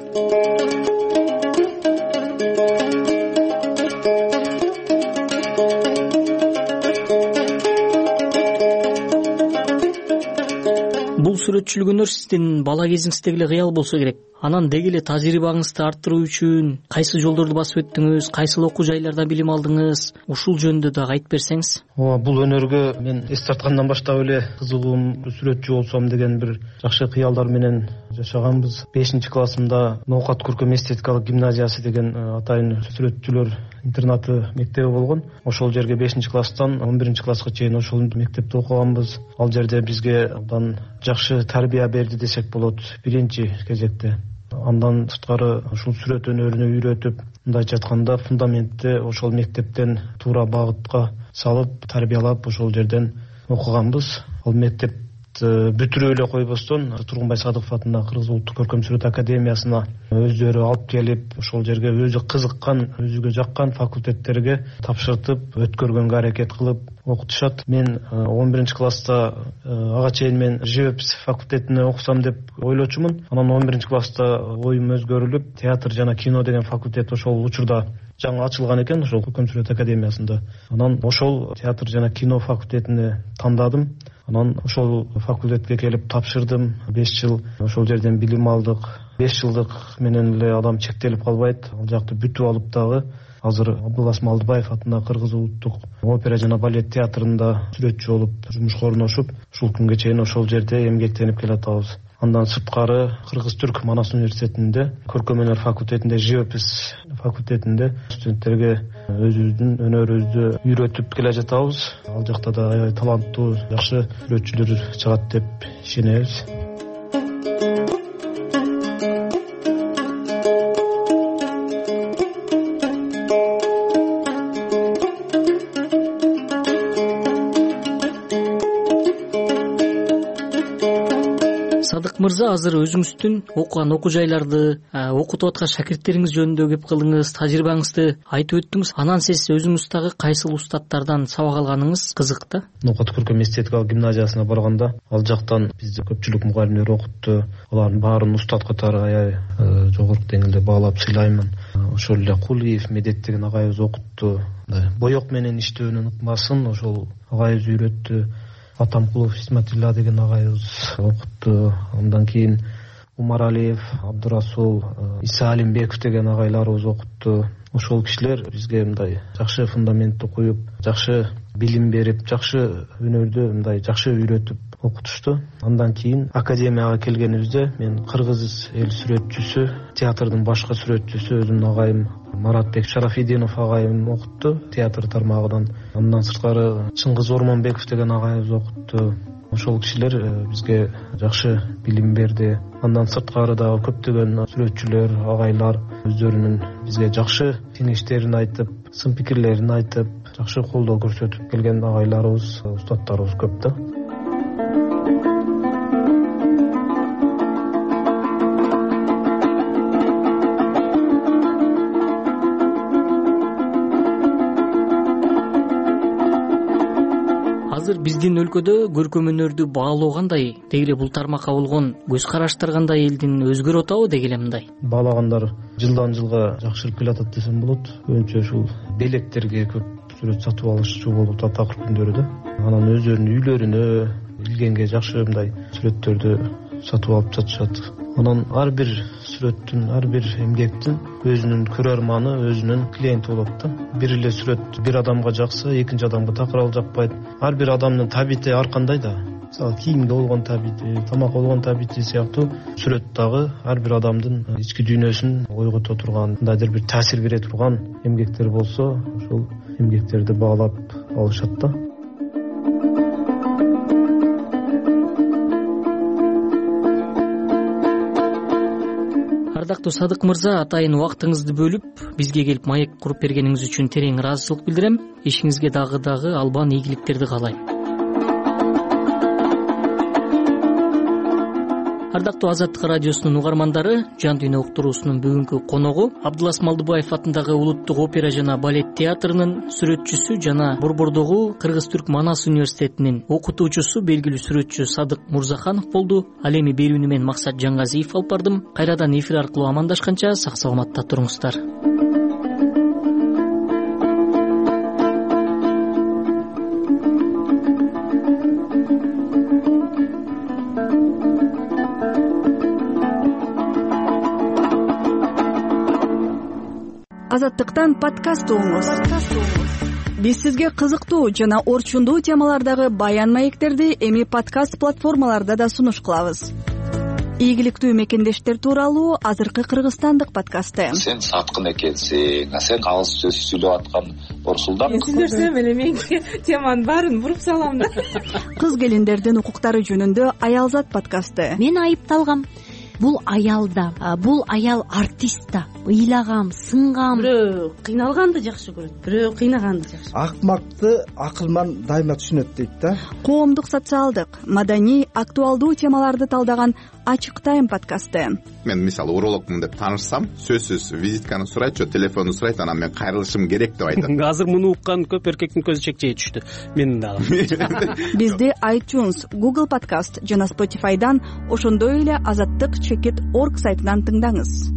Бул сүрөтчүлүгүнөр сиздин бала кезиңиздеги эле кыял болсо керек. Анан деги эле тажрыйбаңызды арттыруу үчүн кайсы жолдорду басып өттүңүз, кайсыл окуу жайларда билим алдыңыз? Ушул жөнүндө дагы айтып берсеңиз. Бул өнөргө мен эс тарткандан баштап эле кызыгуум, сүрөтчү болсом деген бир жакшы кыялдар менен жашаганбыз. 5-классымда Ноокат көркөм эстетикалык гимназиясы деген атайын сүрөтчүлөр интернаты мектеби болгон. Ошол жерге 5-класстан 11-класска чейин ошол мектепте окуганбыз. Ал жерде бизге абдан жакшы тарбия берди десек болот биринчи кезекте. Андан сырткары ушул сүрөт өнөрүнө үйрөтүп, мындайча айтканда фундаментти ошол мектептен туура багытка салып, тарбиялап ошол жерден окуганбыз. Ал мектеп бүтүрүп эле койбостон Тургунбай Садыков атындагы Кыргыз улуттук көркөм сүрөт академиясына өздөрү алып келип, ошол жерге өзү кызыккан, өзүгө жаккан факультеттерге тапшыртып, өткөргөнгө аракет кылып окутушат. Мен 11-класста ага чейин мен живопись факультетине окусам деп ойлочумун. Анан 11-класста оюм өзгөрүлүп, театр жана кино деген факультет ошол учурда жаңы ачылган экен, ошол көркөм сүрөт академиясында. Анан ошол театр жана кино факультетине тандадым. Анан ошол факультетке келип тапшырдым. 5 жыл ошол жерден билим алдык. 5 жылдык менен эле адам чектелип калбайт. Ал жакты бүтүп алып дагы азыр Абдулас Малдыбаев атындагы Кыргыз улуттук опера жана балет театрында сүрөтчү болуп жумушка орношуп, ушул күнгө чейин ошол жерде эмгектенип келатабыз. Андан сырткары Кыргыз Түрк Манас университетинде көркөм өнөр факультетинде, живопись факультетинде студенттерге өзүбүздүн өнөрүбүздү үйрөтүп келе жатабыз. Ал жакта да аябай таланттуу, жакшы сүрөтчүлөр чыгат деп ишенебиз. Садык мырза, азыр өзүңүздүн окуган окуу жайларды, окутуп аткан шакирттериңиз жөнүндө кеп кылдыңыз, тажрыйбаңызды айтып өттүңүз. Анан сиз өзүңүз дагы кайсыл устаттардан сабак алганыңыз кызык да? Ноокат көркөм эстетикалык гимназиясына барганда ал жактан бизди көпчүлүк мугалимдер окутту. Алардын баарын устат катары аябай жогорку деңгээлде баалап сыйлаймын. Ошол эле Кулиев, Медет деген агайыбыз окутту. Боек менен иштөөнүн ыкмасын ошол агайыбыз үйрөттү. Атамкулов Исматилла деген агайыбыз окутту. Андан кийин Умаралиев, Абдурасул, Иса Алимбеков деген агайларыбыз окутту. Ошол кишилер бизге мындай жакшы фундаментти куюп, жакшы билим берип, жакшы өнөрдү мындай жакшы үйрөтүп окутушту. Андан кийин академияга келгенибизде мен кыргыз эл сүрөтчүсү, театрдын башкы сүрөтчүсү өзүмдүн агайым Маратбек Шарафидинов агайым окутту театр тармагынан. Андан сырткары Чыңгыз Ормонбеков деген агайыбыз окутту. Ошол кишилер бизге жакшы билим берди. Андан сырткары дагы көптөгөн сүрөтчүлөр, агайлар өздөрүнүн бизге жакшы кеңештерин айтып, сын пикирлерин айтып, жакшы колдоо көрсөтүп келген агайларыбыз, устаттарыбыз көп да. Азыр биздин өлкөдө көркөм өнөрдү баалоо кандай, деги эле бул тармакка болгон көз караштар кандай, элдин өзгөрүп атабы деги эле мындай? Баалагандар жылдан жылга жакшырып келатат десем болот. Көбүнчө ушул белектерге көп сүрөт сатып алышчу болуп атат акыркы күндөрү да. Анан өздөрүнүн үйлөрүнө илгенге жакшы мындай сүрөттөрдү сатып алып жатышат. Анан ар бир сүрөттүн, ар бир эмгектин өзүнүн көрөрманы, өзүнүн клиенти болот да. Бир эле сүрөт бир адамга жакса, экинчи адамга такыр жакпайт. Ар бир адамдын табити ар кандай да. Мисалы, кийимге болгон табити, тамакка болгон табити сыяктуу сүрөт дагы ар бир адамдын ички дүйнөсүн ойгото турган, мындайдыр бир таасир бере турган эмгектер болсо, ошол эмгектерди баалап алышат да. Ардактуу Садык мырза, атайын убактыңызды бөлүп бизге келип маек куруп бергениңиз үчүн терең ыраазычылык билдирем. Ишиңизге дагы албан ийгиликтерди каалайм. Ардактуу Азаттык радиосунун угармандары, Жан дүйнө уктуруусунун бүгүнкү коногу Абдулас Малдыбаев атындагы Улуттук опера жана балет театрынын сүрөтчүсү жана Борбордогу Кыргыз Түрк Манас университетинин окутуучусу, белгилүү сүрөтчү Садык Мурзаханов болду. Ал эми берүүнү мен Максат Жангазиев алып бардым. Кайрадан эфир аркылуу амандашканча сак саламатта туруңуздар. Азаттыктан подкаст угуңуз. Биз сизге кызыктуу жана орчундуу темалардагы баян маектерди эми подкаст платформаларда да сунуш кылабыз. Ийгиликтүү мекендештер тууралуу азыркы кыргызстандык подкасты. Сен саткын экенсиң, сен кагыз сөз сүйлөп аткан Борсулдан. Мен сүйлөсөм эле менин теманын баарын буруп салам да. Кыз келиндердин укуктары жөнүндө Аялзат подкасты. Мен айыпталгам. Бул аял да, бул аял артист да. Ыйлагам, сынгам. Бирөө кыйналганды жакшы көрөт, бирөө кыйнаганды жакшы. Акмакты акылман дайыма түшүнөт дейт да. Коомдук, социалдык, маданий, актуалдуу темаларды талдаган Ачык Тайм подкасты. Мен мисалы урологмун деп таанышсам, сөзсүз визитканы сурайт, телефонду сурайт, анан мен кайрылышым керек деп айтат. Азыр муну уккан көп эркектин көзү чекчей түштү. Менин дагы. Бизди iTunes, Google Podcast жана Spotify'дан, ошондой эле azattik.org сайтынан тыңдаңыз.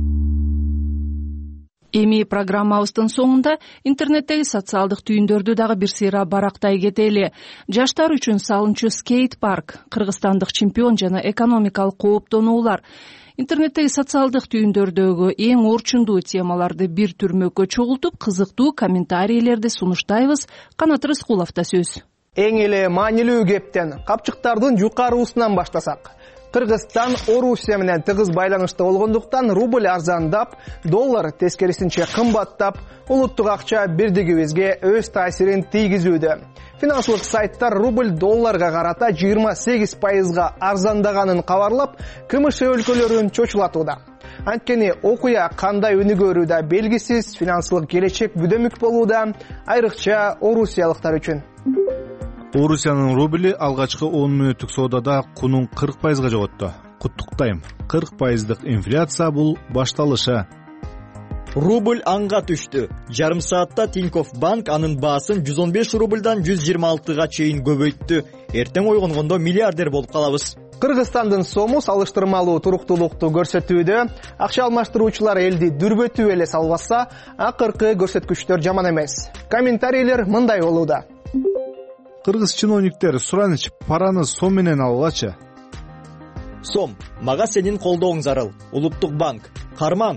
Эми программабыздын соңунда интернеттеги социалдык түйүндөрдү дагы бир сыйра барактай кетели. Жаштар үчүн салынчу скейт парк, кыргызстандык чемпион жана экономикалык кооптонуулар. Интернеттеги социалдык түйүндөрдөгү эң орчундуу темаларды бир түрмөккө чогултуп, кызыктуу комментарийлерди сунуштайбыз. Канат Рыскуловдо сөз. Эң эле маанилүү кептен капчыктардын жукарусунан баштасак. Кыргызстан Орусия менен тыгыз байланышта болгондуктан рубль арзандап, доллар тескерисинче кымбаттап, улуттук акча бирдигибизге өз таасирин тийгизүүдө. Финансылык сайттар рубль долларга карата 28% арзандаганын кабарлап, КМШ өлкөлөрүн чочулатууда. Анткени окуя кандай өнүгөрү да белгисиз, финансылык келечек бүдөмүк болууда, айрыкча орусиялыктар үчүн. Орусиянын рубль алгачкы 10 мүнөттүк соодада кунун 40%га жоготту. Куттуктайм. 40%дык инфляция бул башталышы. Рубль анга түштү. Жарым саатта Тинькофф банк анын баасын 115 рубльдан 126га чейин көбөйттү. Эртең ойгонгондо миллиардер болуп калабыз. Кыргызстандын сому салыштырмалуу туруктуулукту көрсөтүүдө. Акча алмаштыруучулар элди дүрбөтүү эле салбаса, акыркы көрсөткүчтөр жаман эмес. Комментарийлер мындай болууда. Кыргыз чиновниктер сураныч, параны сом менен алгачы. Сом, мага сенин колдооң зарыл. Улуттук банк, кармаң.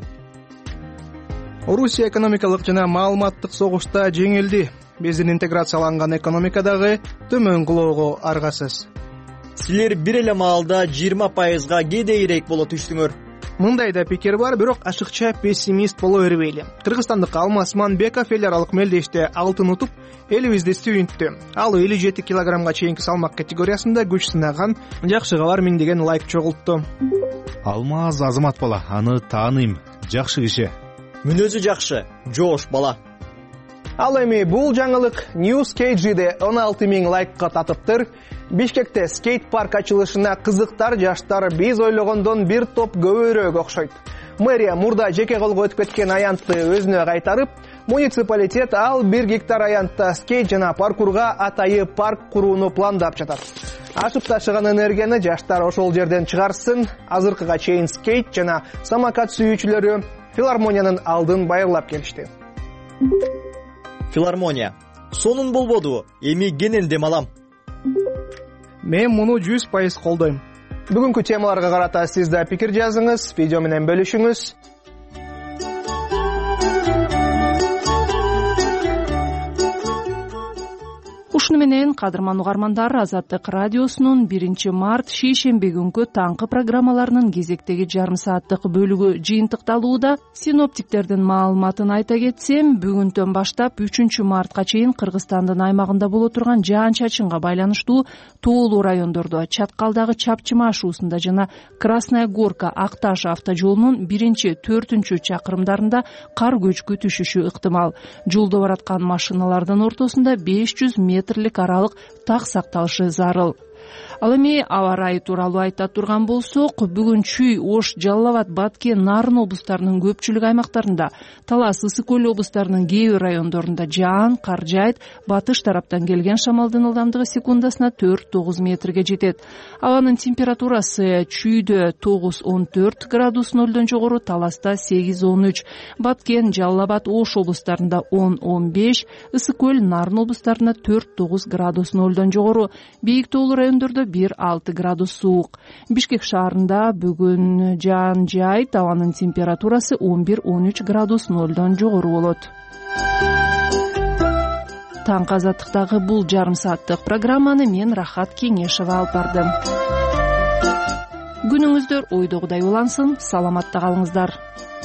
Орусия экономикалык жана маалыматтык согушта жеңилди. Биздин интеграцияланган экономикадагы төмөн кулоого аргасыз. Силер бир эле маалда 20%га кедейирээк боло түштүңөр. Мындай да пикир бар, бирок ашыкча пессимист боло бербейли. Кыргызстандык Алмаз Манбеков эл аралык мелдеште алтын утуп, элибизди сүйүнттү. Ал 57 килограммга чейинки салмак категориясында күч сынаган, жакшы кабар миңдеген лайк чогултту. Алмаз азамат бала, аны тааныйм, жакшы киши. Мүнөзү жакшы, жоош бала. Ал эми бул жаңылык News KG'де 16.000 лайкка татыптыр. Бишкекте скейт парк ачылышына кызыктар жаштар биз ойлогондон бир топ көбүрөөк окшойт. Мэрия мурда жеке колго өтүп кеткен аянтты өзүнө кайтарып, муниципалитет ал 1 гектар аянтта скейт жана паркурга атайы парк курууну пландап жатат. Ашып ташыган энергияны жаштар ошол жерден чыгарсын. Азыркыга чейин скейт жана самокат сүйүүчүлөрү филармониянын алдын байырлап келишти. Филармония. Сонун болбоду, эми кенен дем алам. Мен муну 100% колдойм. Бүгүнкү темаларга карата сиз да пикир жазыңыз, видео менен бөлүшүңүз. Ушуну менен кадырман угармандар, Азаттык радиосунун 1 март шейшемби күнкү таңкы программаларынын кезектеги жарым сааттык бөлүгү жыйынтыкталууда. Синоптиктердин маалыматын айта кетсем, бүгүндөн баштап 3 мартка чейин Кыргызстандын аймагында боло турган жаан-чачынга байланыштуу тоолуу райондордо, Чаткалдагы Чапчыма ашуусунда жана Красная Горка Акташ автожолунун 1-4 чакырымдарында кар көчкү түшүшү ыктымал. Жолдо бараткан машиналардын ортосунда 500 метрлик аралык так сакталышы зарыл. Ал эми аба ырайы тууралуу айта турган болсок, бүгүн Чүй, Ош, Жалал Абад, Баткен, Нарын облустарынын көпчүлүк аймактарында, Талас, Ысык Көл облустарынын кээ бир райондорунда жаан, кар жаайт. Батыш тараптан келген шамалдын ылдамдыгы секундасына 4-9 метрге жетет. Абанын температурасы Чүйдө 9-14 градус нөлдөн жогору, Таласта 8-13, Баткен, Жалал Абад, Ош облустарында 10-15, Ысык Көл, Нарын облустарында 4-9 градус нөлдөн жогору, бийик тоолуу райондордо 1-6 градус суук. Бишкек шаарында бүгүн жаан жаайт, абанын температурасы 11-13 градус нөлдөн жогору болот. Таңкы азаттыктагы бул жарым сааттык программаны мен Рахат Кеңешова алып бардым. күнүңүздөр ойдогудай улансын, саламатта калыңыздар.